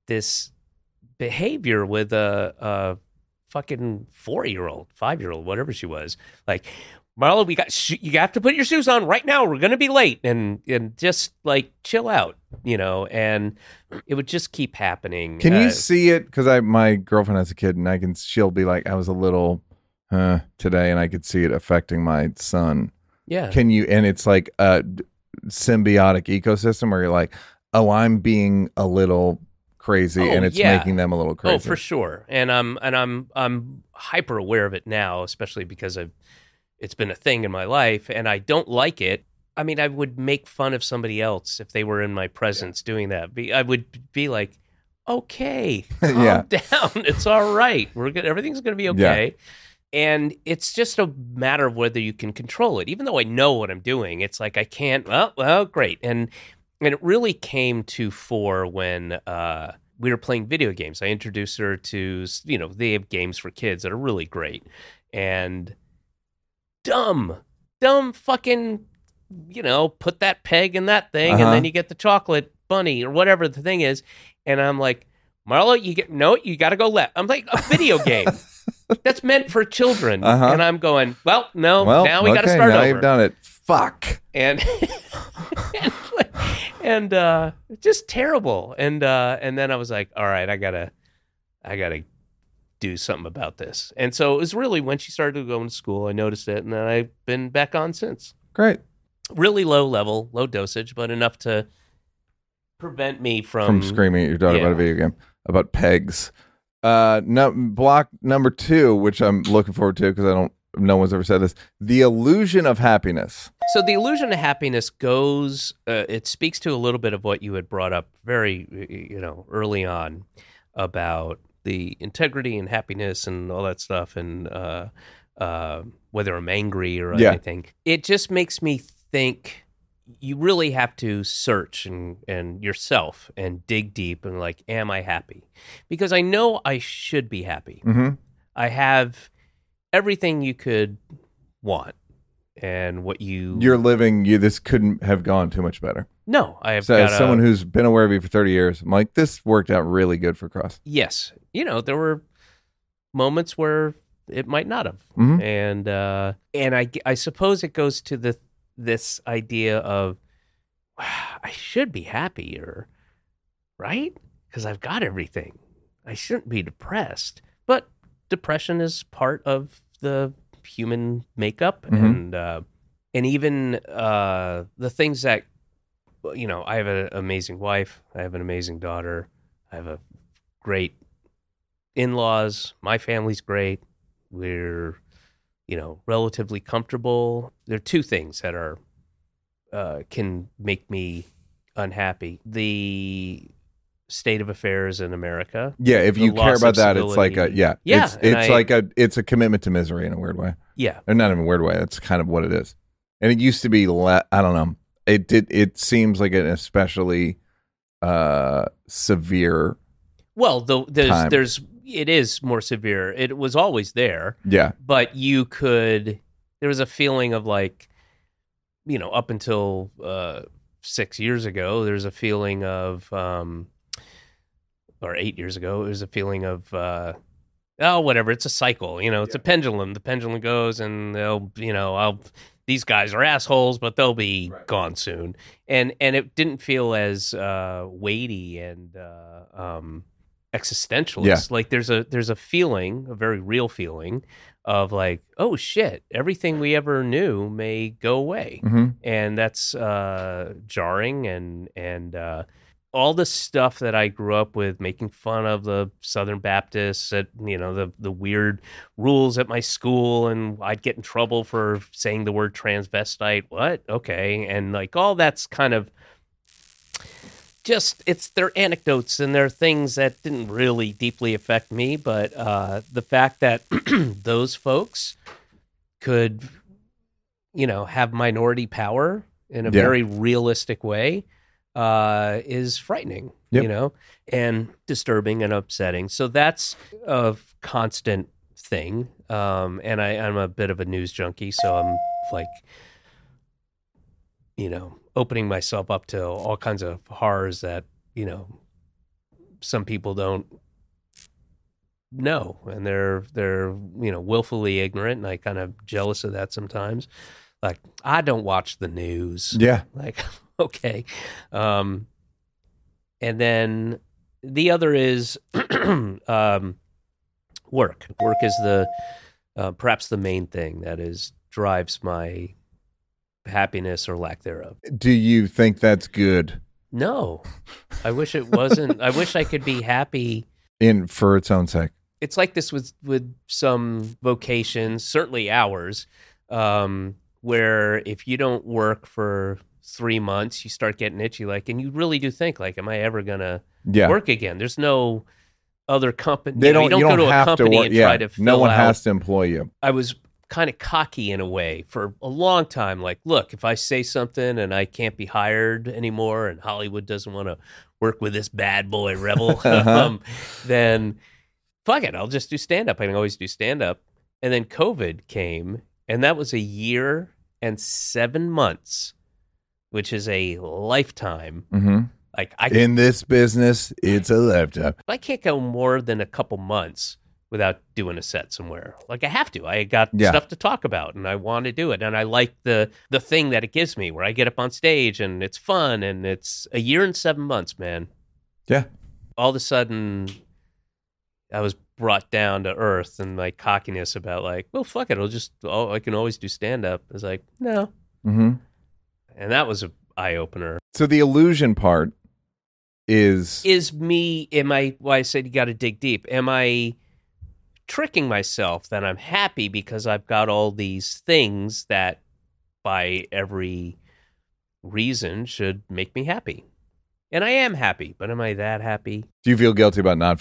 behavior with a fucking 4-year-old, 5-year-old, whatever she was. Like, Marla, you have to put your shoes on right now. We're going to be late, and just like chill out, and it would just keep happening. Can you see it? Because my girlfriend has a kid, and she'll be like, I was a little today, and I could see it affecting my son. Yeah. Can you? And it's like a symbiotic ecosystem where you're like, oh, I'm being a little crazy, and it's making them a little crazy. Oh, for sure. And I'm hyper aware of it now, especially because I've it's been a thing in my life, and I don't like it. I mean, I would make fun of somebody else if they were in my presence doing that. I would be like, okay, calm down. It's all right. We're good. Everything's going to be okay. Yeah. And it's just a matter of whether you can control it. Even though I know what I'm doing, it's like I can't. Well, great. And it really came to fore when we were playing video games. I introduced her to, they have games for kids that are really great. And dumb fucking, put that peg in that thing, and then you get the chocolate bunny or whatever the thing is. And I'm like, Marlo, you got to go left. I'm like, a video game that's meant for children. And I'm going, now we got to start now over. You've done it. Fuck. And just terrible. And then I was like, all right, I gotta do something about this. And so it was really when she started going to school, I noticed it, and then I've been back on since. Great. Really low level, low dosage, but enough to prevent me from screaming at your daughter about a video game, about pegs. Block number 2, which I'm looking forward to because no one's ever said this. The illusion of happiness. So the illusion of happiness goes, it speaks to a little bit of what you had brought up very, early on about the integrity and happiness and all that stuff, and whether I'm angry or anything. It just makes me think you really have to search and yourself and dig deep and like, am I happy? Because I know I should be happy. Mm-hmm. I have everything you could want, and what you're living. This couldn't have gone too much better. No, I have. So as someone who's been aware of you for 30 years, I'm like, this worked out really good for Cross. Yes, there were moments where it might not have, and I suppose it goes to this idea of I should be happier, right? Because I've got everything. I shouldn't be depressed, but depression is part of the human makeup, and even the things that I have an amazing wife, I have an amazing daughter, I have a great in-laws, my family's great, we're relatively comfortable. There are 2 things that are can make me unhappy: the state of affairs in America. Yeah, if you care about that, it's like it's a commitment to misery in a weird way. Yeah, or not in a weird way. That's kind of what it is. And it used to be, I don't know. It seems like an especially severe. Well, it is more severe. It was always there. Yeah, but there was a feeling of like, up until 6 years ago, there's a feeling of. Or 8 years ago, it was a feeling of, whatever. It's a cycle, it's a pendulum. The pendulum goes, and they'll, these guys are assholes, but they'll be gone soon. And it didn't feel as weighty and existentialist. Yeah. Like there's a feeling, a very real feeling of like, oh shit, everything we ever knew may go away, and that's jarring and. All the stuff that I grew up with, making fun of the Southern Baptists, at the weird rules at my school, and I'd get in trouble for saying the word transvestite. What? Okay, and like all that's kind of just they're anecdotes and they're things that didn't really deeply affect me, but the fact that those folks could, have minority power in a very realistic way. Is frightening, and disturbing and upsetting. So that's a constant thing. And I'm a bit of a news junkie, so I'm like, opening myself up to all kinds of horrors that, some people don't know, and they're willfully ignorant, and I kind of jealous of that sometimes. Like, I don't watch the news. Yeah. Like, okay. And then the other is work. Work is perhaps the main thing that drives my happiness or lack thereof. Do you think that's good? No. I wish it wasn't. I wish I could be happy for its own sake. It's like this with some vocations, certainly ours. where if you don't work for 3 months, you start getting itchy, like, and you really do think, like, am I ever gonna work again? There's no other company. You don't go to a company and try to fill no one out. has to employ you. I was kind of cocky in a way for a long time. Like, look, if I say something and I can't be hired anymore and Hollywood doesn't want to work with this bad boy rebel, then fuck it, I'll just do stand-up. I can always do stand-up. And then COVID came, and that was 1 year and 7 months, which is a lifetime. Mm-hmm. Like in this business, it's a lifetime. I can't go more than a couple months without doing a set somewhere. Like, I have to. I got stuff to talk about, and I want to do it. And I like the thing that it gives me, where I get up on stage, and it's fun, and it's 1 year and 7 months, man. Yeah. All of a sudden, I was brought down to earth, and my cockiness about, like, well, fuck it, I can always do stand-up. I was like, no. Mm-hmm. And that was an eye-opener. So the illusion part is me, why I said you got to dig deep. Am I tricking myself that I'm happy because I've got all these things that by every reason should make me happy? And I am happy, but am I that happy? Do you feel guilty about not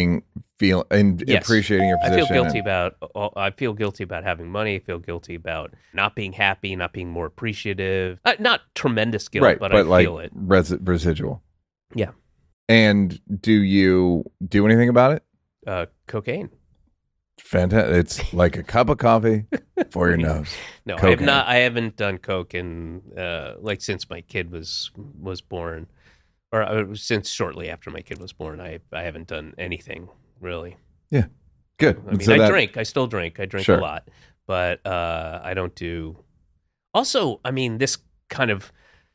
appreciating your position? I feel guilty about having money. I feel guilty about not being happy, not being more appreciative. Not tremendous guilt, right, but I like feel it. Residual. Yeah. And do you do anything about it? Cocaine. Fantastic. It's like a cup of coffee for your nose. No, Cocaine. I haven't done coke in like since my kid was born, or since shortly after my kid was born. I haven't done anything really. Yeah, good. I mean, drink. I still drink. I drink Sure. a lot, but I don't do. Also, I mean, this kind of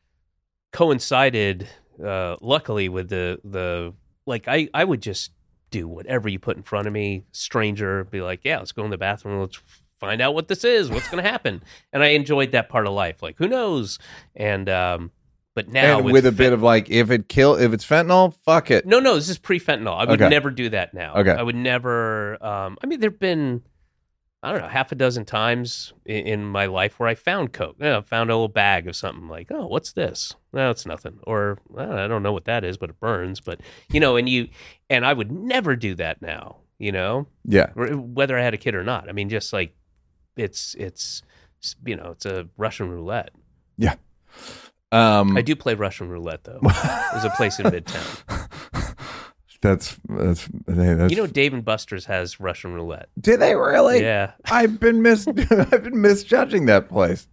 coincided, luckily, with the like. I would just do whatever you put in front of me. Stranger, be like, yeah, let's go in the bathroom. Let's find out what this is. What's going to happen? And I enjoyed that part of life. Like, who knows? And but now and with a bit of like, if it's fentanyl, fuck it. No, this is pre-fentanyl. I would never do that now. Okay. I would never. I mean, there've been, I don't know, half a dozen times in my life where I found coke. I found a little bag of something, like, oh, what's this? No, it's nothing. Or I don't know what that is, but it burns. But and I would never do that now. Yeah. Whether I had a kid or not. I mean, just like it's it's a Russian roulette. Yeah. I do play Russian roulette though. There's a place in Midtown. That's Dave and Buster's has Russian roulette. Did they really? Yeah. I've been misjudging that place.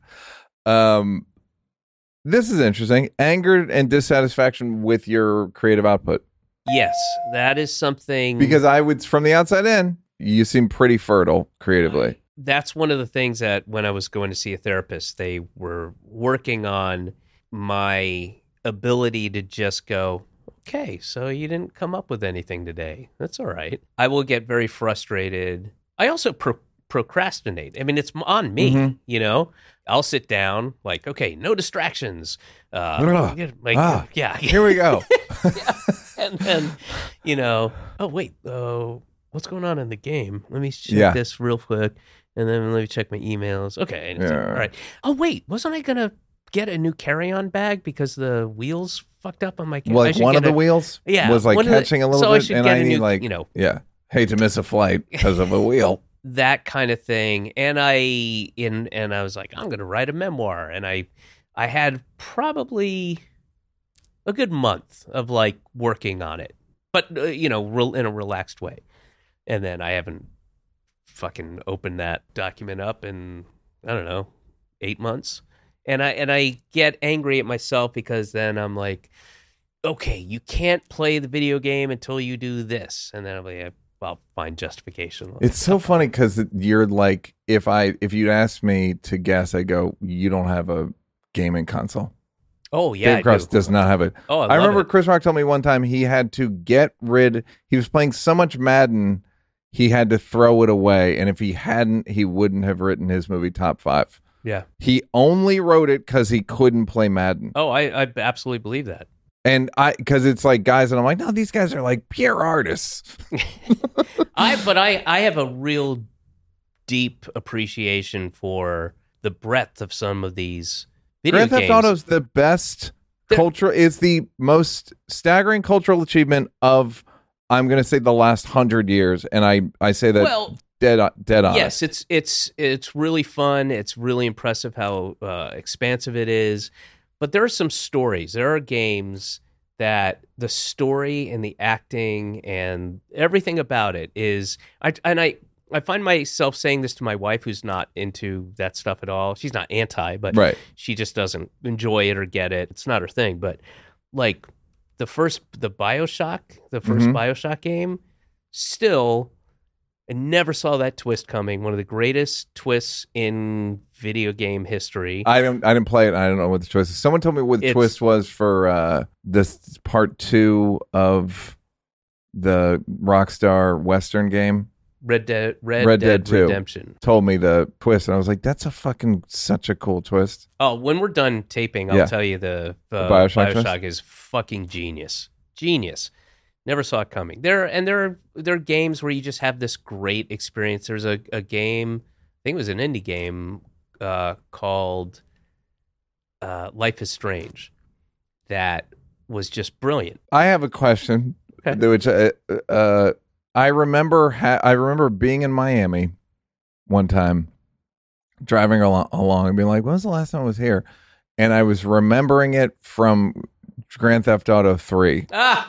This is interesting. Anger and dissatisfaction with your creative output. Yes, that is something. Because from the outside in, you seem pretty fertile creatively. That's one of the things that when I was going to see a therapist, they were working on my ability to just go, okay, so you didn't come up with anything today. That's all right. I will get very frustrated. I also procrastinate. I mean, it's on me, Mm-hmm. I'll sit down, like, okay, no distractions. Yeah. Here we go. Yeah. And then, oh, wait, what's going on in the game? Let me check this real quick. And then let me check my emails. Okay. All right. Oh, wait, wasn't I going to get a new carry-on bag because the wheels fucked up on my car? Like one of the wheels was like catching a little bit. I should get a new, hate to miss a flight because of a wheel. That kind of thing. And I was like, I'm going to write a memoir. And I had probably a good month of like working on it, but in a relaxed way. And then I haven't fucking opened that document up in, I don't know, 8 months. And I get angry at myself because then I'm like, okay, you can't play the video game until you do this. And then I'm like, I'll find justification. It's so funny because you're like, if you'd asked me to guess, I go, you don't have a gaming console. Oh yeah, Dave Cross does not have it. Oh, I remember Chris Rock told me one time he had to he was playing so much Madden, he had to throw it away. And if he hadn't, he wouldn't have written his movie Top 5. Yeah. He only wrote it because he couldn't play Madden. Oh, I absolutely believe that. And because it's like guys, and I'm like, no, these guys are like pure artists. I have a real deep appreciation for the breadth of some of these video Grand games. Theft Auto's the best is the most staggering cultural achievement of, I'm going to say, the last 100 years, and I say that dead on. Yes, it's really fun. It's really impressive how expansive it is. But there are some stories. There are games that the story and the acting and everything about it is. I find myself saying this to my wife, who's not into that stuff at all. She's not anti, but she just doesn't enjoy it or get it. It's not her thing. But like the Bioshock game, still, I never saw that twist coming. One of the greatest twists in video game history. I didn't play it. I don't know what the twist is. Someone told me what the twist was for this part 2 of the Rockstar Western game. Red Dead 2 Redemption told me the twist, and I was like, "That's such a cool twist." Oh, when we're done taping, I'll tell you the Bioshock is fucking genius. Never saw it coming. There are games where you just have this great experience. There's a game, I think it was an indie game called Life is Strange, that was just brilliant. I have a question, which I remember being in Miami one time, driving along and being like, when was the last time I was here? And I was remembering it from Grand Theft Auto 3.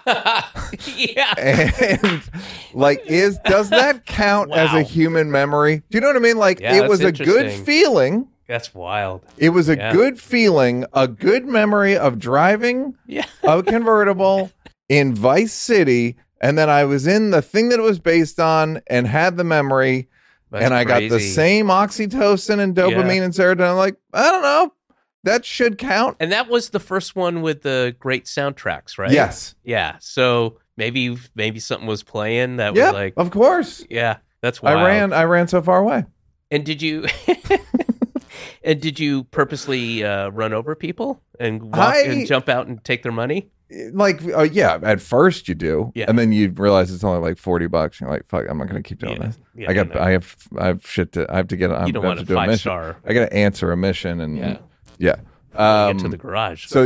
Yeah. And like, does that count as a human memory? Do you know what I mean? Like, it was a good feeling. That's wild. It was a good feeling, a good memory of driving a convertible in Vice City. And then I was in the thing that it was based on and had the memory. And I got the same oxytocin and dopamine and serotonin. I'm like, I don't know. That should count. And that was the first one with the great soundtracks, right? Yes. Yeah. So maybe something was playing that was like, of course. Yeah. That's wild. I ran so far away. And did you purposely run over people and and jump out and take their money? Like, at first you do, and then you realize it's only like $40. You're like, fuck, I'm not going to keep doing this. Yeah, I have shit to. I have to get. You don't want to do a mission. 5-star. I got to answer a mission, and get to the garage. So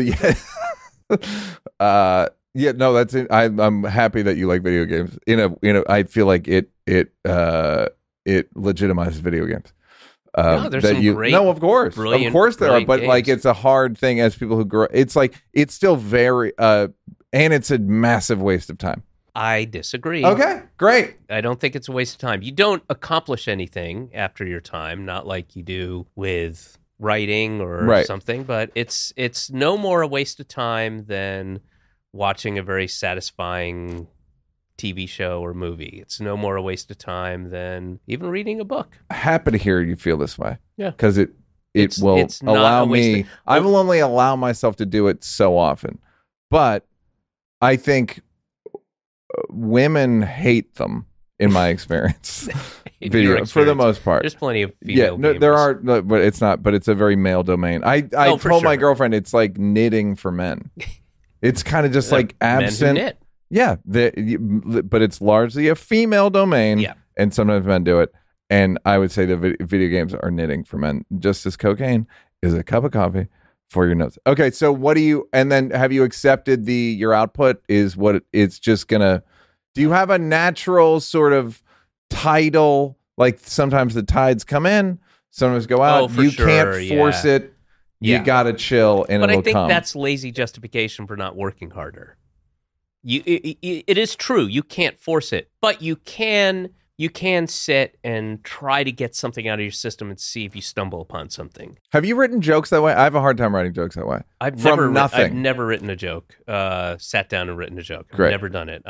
no, that's it. I'm happy that you like video games. I feel like it legitimizes video games. There's some great, of course there are, but games. Like, it's a hard thing as people who grow. It's like, it's still very and it's a massive waste of time. I disagree. Okay, great. I don't think it's a waste of time. You don't accomplish anything after your time, not like you do with writing or something, but it's no more a waste of time than watching a very satisfying TV show or movie. It's no more a waste of time than even reading a book. Happy to hear you feel this way. Yeah. Because it will allow me. I will only allow myself to do it so often. But I think women hate them, in my experience. Videos, for the most part. There's plenty of female gamers. There are, but it's not. But it's a very male domain. I told my girlfriend it's like knitting for men. It's kind of just like absent. Men who knit. Yeah, but it's largely a female domain, and sometimes men do it. And I would say that video games are knitting for men, just as cocaine is a cup of coffee for your notes. Okay, so what do you? And then have you accepted your output is what it's just gonna? Do you have a natural sort of tidal? Like, sometimes the tides come in, sometimes go out. You can't force it. You gotta chill, and but it'll I think come. That's lazy justification for not working harder. It is true. You can't force it, but you can sit and try to get something out of your system and see if you stumble upon something. Have you written jokes that way? I have a hard time writing jokes that way. I've never written a joke. Sat down and written a joke. I've never done it.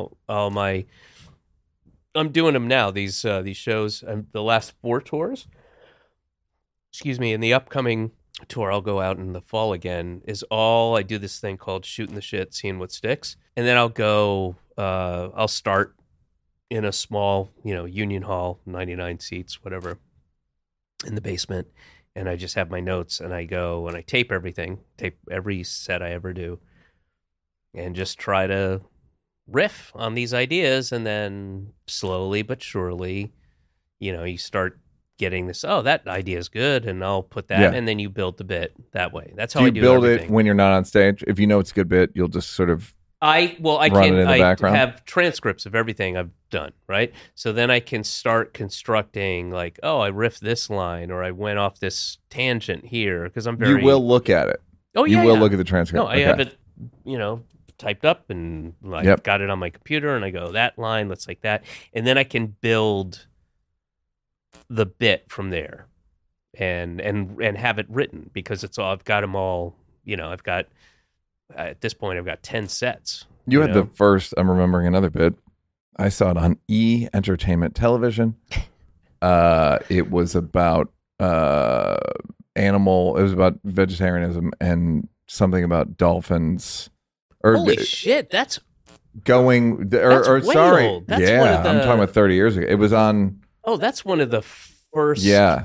I'm doing them now. These shows. The last 4 tours. Excuse me. In the upcoming tour, I'll go out in the fall again. I do this thing called shooting the shit, seeing what sticks, and then I'll go. I'll start in a small, Union Hall, 99 seats, whatever, in the basement, and I just have my notes, and I go and I tape every set I ever do, and just try to riff on these ideas, and then slowly but surely, you start getting this, that idea is good, and I'll put that, and then you build the bit that way. That's how do I you do build everything. it when you're not on stage? If you know it's a good bit, you'll just sort of I background? have transcripts of everything I've done, right? So then I can start constructing like, I riffed this line, or I went off this tangent here, because I'm very... You will look at it. Oh, yeah, you will look at the transcript. No, I have it, typed up, and I've got it on my computer, and I go, that line, let's like that. And then I can build the bit from there and have it written, because it's all, I've got them all, I've got, at this point, I've got 10 sets. You had the first, I'm remembering another bit. I saw it on E! Entertainment Television. It was about it was about vegetarianism and something about dolphins. Holy shit, that's going, that's way sorry. old. That's yeah, one of the, I'm talking about 30 years ago. It was on. Oh, that's one of the first,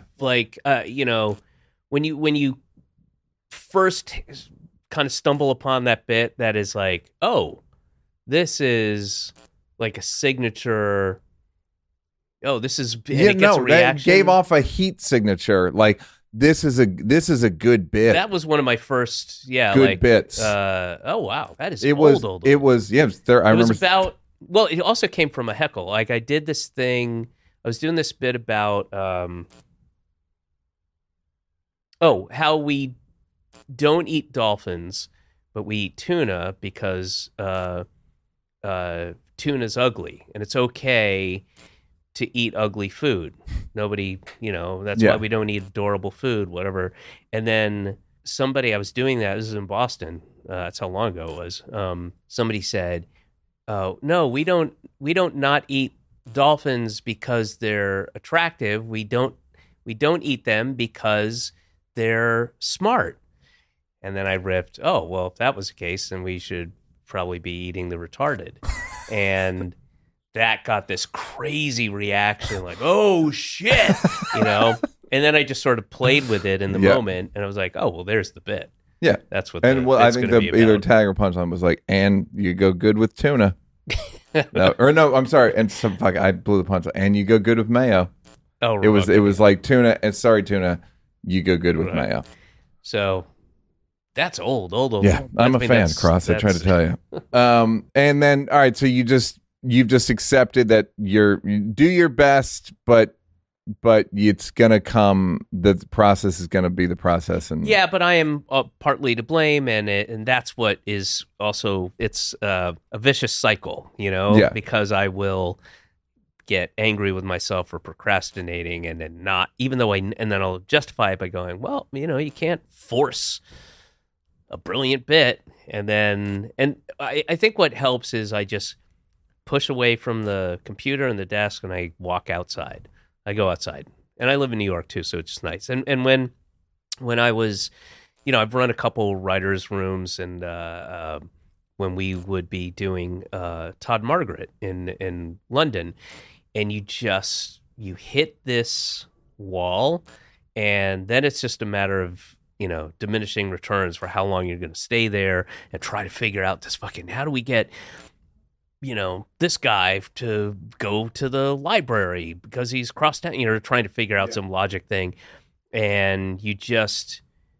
when you first kind of stumble upon that bit that is like, this is like a signature. This is that gave off a heat signature. Like this is a good bit. That was one of my first good bits. Wow, that is old. It was I remember. Was about, well, it also came from a heckle. Like I did this thing. I was doing this bit about how we don't eat dolphins, but we eat tuna because tuna's ugly, and it's okay to eat ugly food. Nobody, that's why we don't eat adorable food, whatever. And then somebody, I was doing that, this is in Boston, that's how long ago it was. Somebody said, no, we don't not eat dolphins because they're attractive. We don't eat them because they're smart. And then I riffed, if that was the case, then we should probably be eating the retarded. And that got this crazy reaction, like, oh shit, And then I just sort of played with it in the moment, and I was like, there's the bit. Yeah, that's what. I think either tag or punchline was like, and you go good with tuna. I'm sorry, and I blew the punchline. And you go good with mayo. Oh, it was like tuna, and sorry tuna, you go good with mayo. So that's old. Yeah, I'm a fan, Cross. I try to tell you. And then all right, so you've just accepted that you do your best, but it's gonna come. The process is gonna be the process, and but I am partly to blame, and that's what is also it's a vicious cycle, because I will get angry with myself for procrastinating and then not, even though and then I'll justify it by going, well, you can't force a brilliant bit, and I think what helps is I just push away from the computer and the desk, and I walk outside. I go outside, and I live in New York too, so it's just nice. And when I was, I've run a couple writers' rooms, and when we would be doing Todd Margaret in London, and you hit this wall, and then it's just a matter of diminishing returns for how long you're going to stay there, and try to figure out this fucking, how do we get this guy to go to the library because he's crossed town, trying to figure out some logic thing. And you're just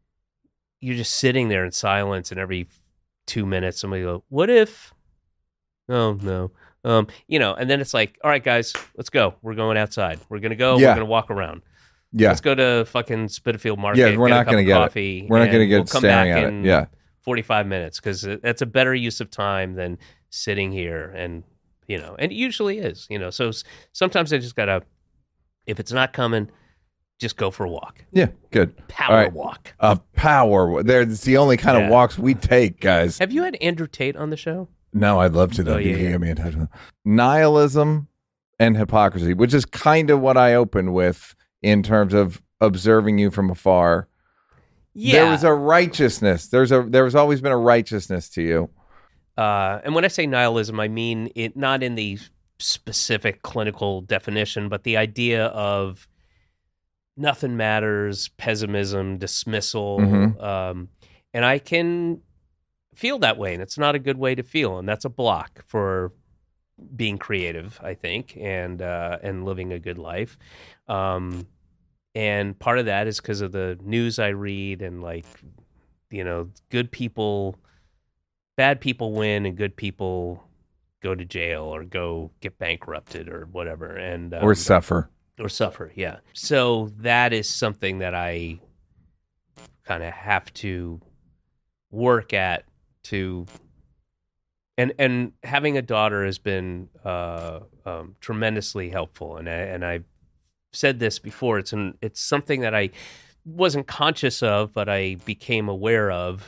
sitting there in silence, and every 2 minutes somebody go, what if? Oh, no. And then it's like, all right, guys, let's go. We're going outside. We're going to go. Yeah. We're going to walk around. Yeah. Let's go to fucking Spitalfield Market. Yeah, we're not going to get coffee, it. We're not going to get we'll come staring back at in it. Yeah. 45 minutes, because that's a better use of time than sitting here, and and it usually is, so sometimes I just gotta, if it's not coming, just go for a walk. Yeah, good. Power walk. A power. It's the only kind of walks we take, guys. Have you had Andrew Tate on the show? No, I'd love to though. You can get me in touch with him. Nihilism and hypocrisy, which is kind of what I opened with in terms of observing you from afar. Yeah, there was a righteousness. There's always been a righteousness to you. And when I say nihilism, I mean it not in the specific clinical definition, but the idea of nothing matters, pessimism, dismissal. Mm-hmm. And I can feel that way, and it's not a good way to feel, and that's a block for being creative, I think, and living a good life. And part of that is because of the news I read, and like, good people, bad people win, and good people go to jail or go get bankrupted or whatever, and or suffer. Yeah. So that is something that I kind of have to work at to, and having a daughter has been tremendously helpful, and I've said this before. It's something that I wasn't conscious of, but I became aware of,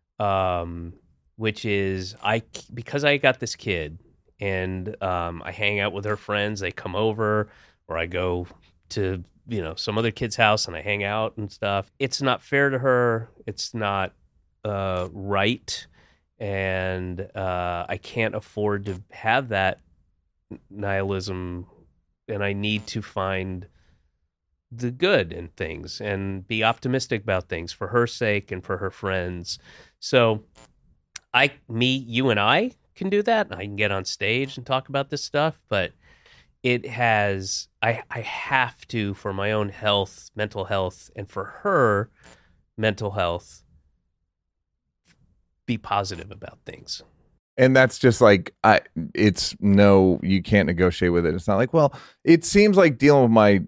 which is because I got this kid, and I hang out with her friends. They come over, or I go to some other kid's house and I hang out and stuff. It's not fair to her. It's not right, and I can't afford to have that nihilism, and I need to find the good in things and be optimistic about things for her sake and for her friends. So you and I can do that. I can get on stage and talk about this stuff, but I have to, for my own health, mental health, and for her mental health, be positive about things. And that's just like, you can't negotiate with it. It's not like, well, it seems like dealing with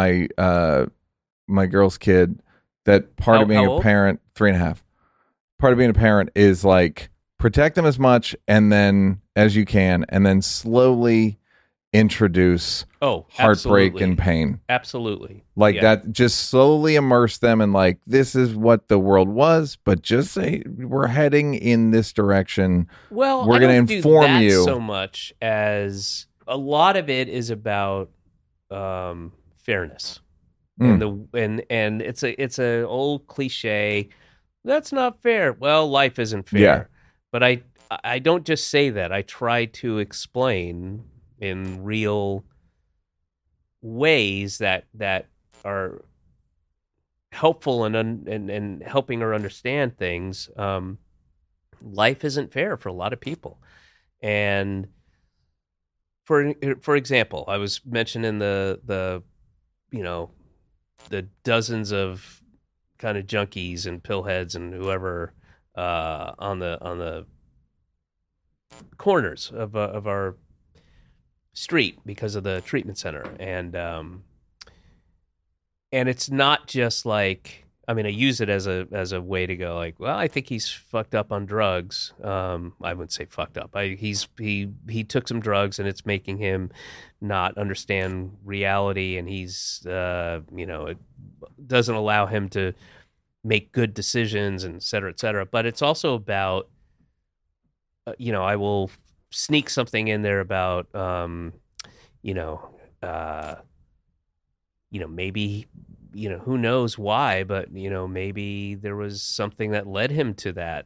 my girl's kid, that part of being a parent, 3.5, part of being a parent is like, protect them as much and then as you can, and then slowly introduce heartbreak and pain. Absolutely. Like that, just slowly immerse them in like, this is what the world was, but just say we're heading in this direction. Well, we're going to inform you so much as a lot of it is about fairness. And it's a old cliche. That's not fair. Well, life isn't fair. Yeah. But I don't just say that. I try to explain in real ways that are helpful and helping her understand things. Life isn't fair for a lot of people. And for example, I was mentioning the dozens of kind of junkies and pillheads and whoever on the corners of our street because of the treatment center, and it's not just like, I mean, I use it as a way to go like, well, I think he's fucked up on drugs. I wouldn't say fucked up. He took some drugs and it's making him not understand reality, and he's it doesn't allow him to make good decisions, and et cetera, et cetera. But it's also about, I will sneak something in there about, maybe, who knows why, but, maybe there was something that led him to that,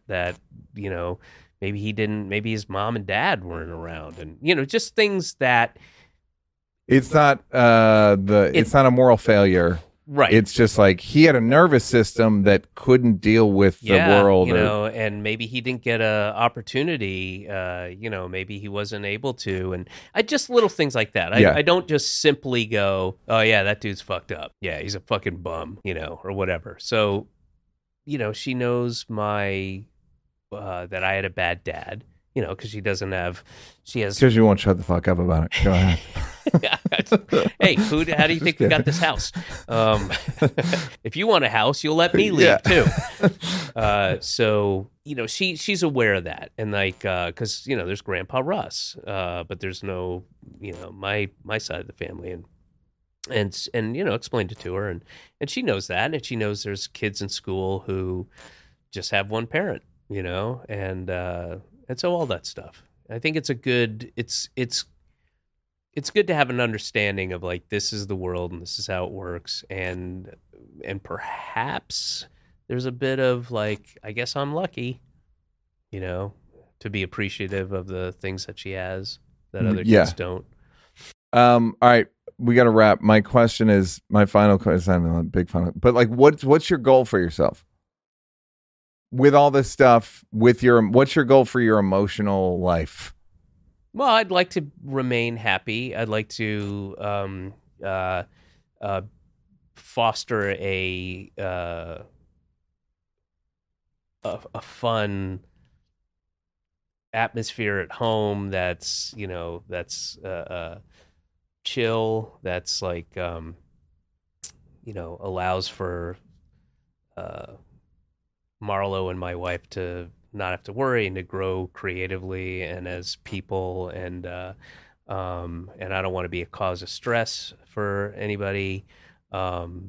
maybe his mom and dad weren't around, and, just things that. It's not it's not a moral failure. Right. It's just like he had a nervous system that couldn't deal with the world. And maybe he didn't get a opportunity, maybe he wasn't able to. And just little things like that. I don't just simply go, oh, yeah, that dude's fucked up. Yeah, he's a fucking bum, or whatever. So, she knows that I had a bad dad, because she has. Because you won't shut the fuck up about it. Go ahead. Hey, how do you think we got this house? If you want a house, you'll let me leave too. So she's aware of that, and like, because there's Grandpa Russ, but there's no my side of the family, and explained it to her, and she knows that, and she knows there's kids in school who just have one parent, and so all that stuff. I think it's it's good to have an understanding of like, this is the world and this is how it works, and perhaps there's a bit of like, I guess I'm lucky, to be appreciative of the things that she has that other kids don't. All right, we got to wrap. My question is, my final question, not a big final, but like, what's your goal for yourself with all this stuff? What's your goal for your emotional life? Well, I'd like to remain happy. I'd like to foster a fun atmosphere at home that's chill, that's like allows for Marlo and my wife to not have to worry and to grow creatively and as people, and I don't want to be a cause of stress for anybody, so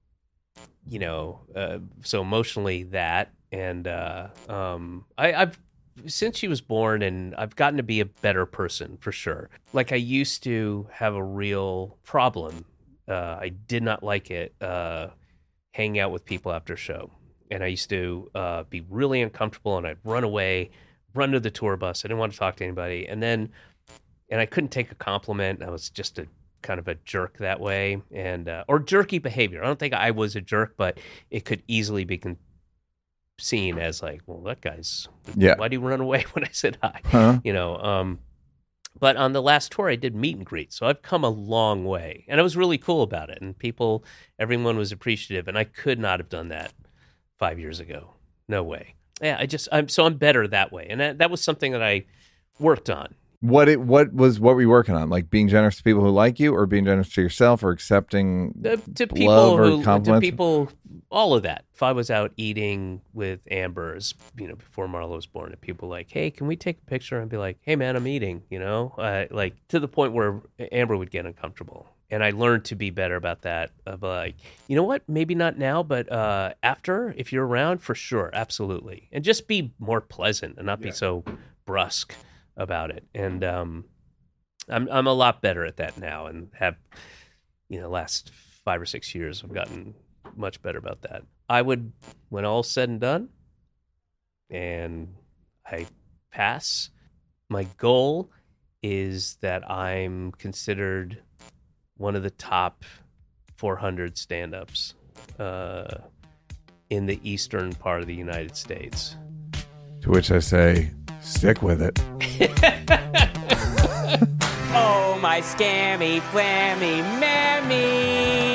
emotionally that, and I've since she was born, and I've gotten to be a better person for sure. Like, I used to have a real problem. I did not like it hanging out with people after a show. And I used to be really uncomfortable, and I'd run away, run to the tour bus. I didn't want to talk to anybody. And I couldn't take a compliment. I was just a kind of a jerk that way, and or jerky behavior. I don't think I was a jerk, but it could easily be seen as like, well, that guy's, why do you run away when I said hi? Huh? But on the last tour, I did meet and greet, so I've come a long way, and I was really cool about it, and everyone was appreciative, and I could not have done that 5 years ago. No way. Yeah, I'm better that way, and that was something that I worked on. What were you working on? Like being generous to people who like you, or being generous to yourself, or accepting to people love or compliments? To people, all of that. If I was out eating with Amber's, before Marlo was born, and people like, hey, can we take a picture? And be like, hey man, I'm eating. Like to the point where Amber would get uncomfortable, and I learned to be better about that. Of like, you know what? Maybe not now, but after, if you're around, for sure, absolutely, and just be more pleasant and not be so brusque about it. And I'm a lot better at that now, and have last 5 or 6 years I've gotten much better about that. I would, when all's said and done and I pass, my goal is that I'm considered one of the top 400 stand-ups in the eastern part of the United States. To which I say, stick with it. Oh, my scammy, flammy mammy.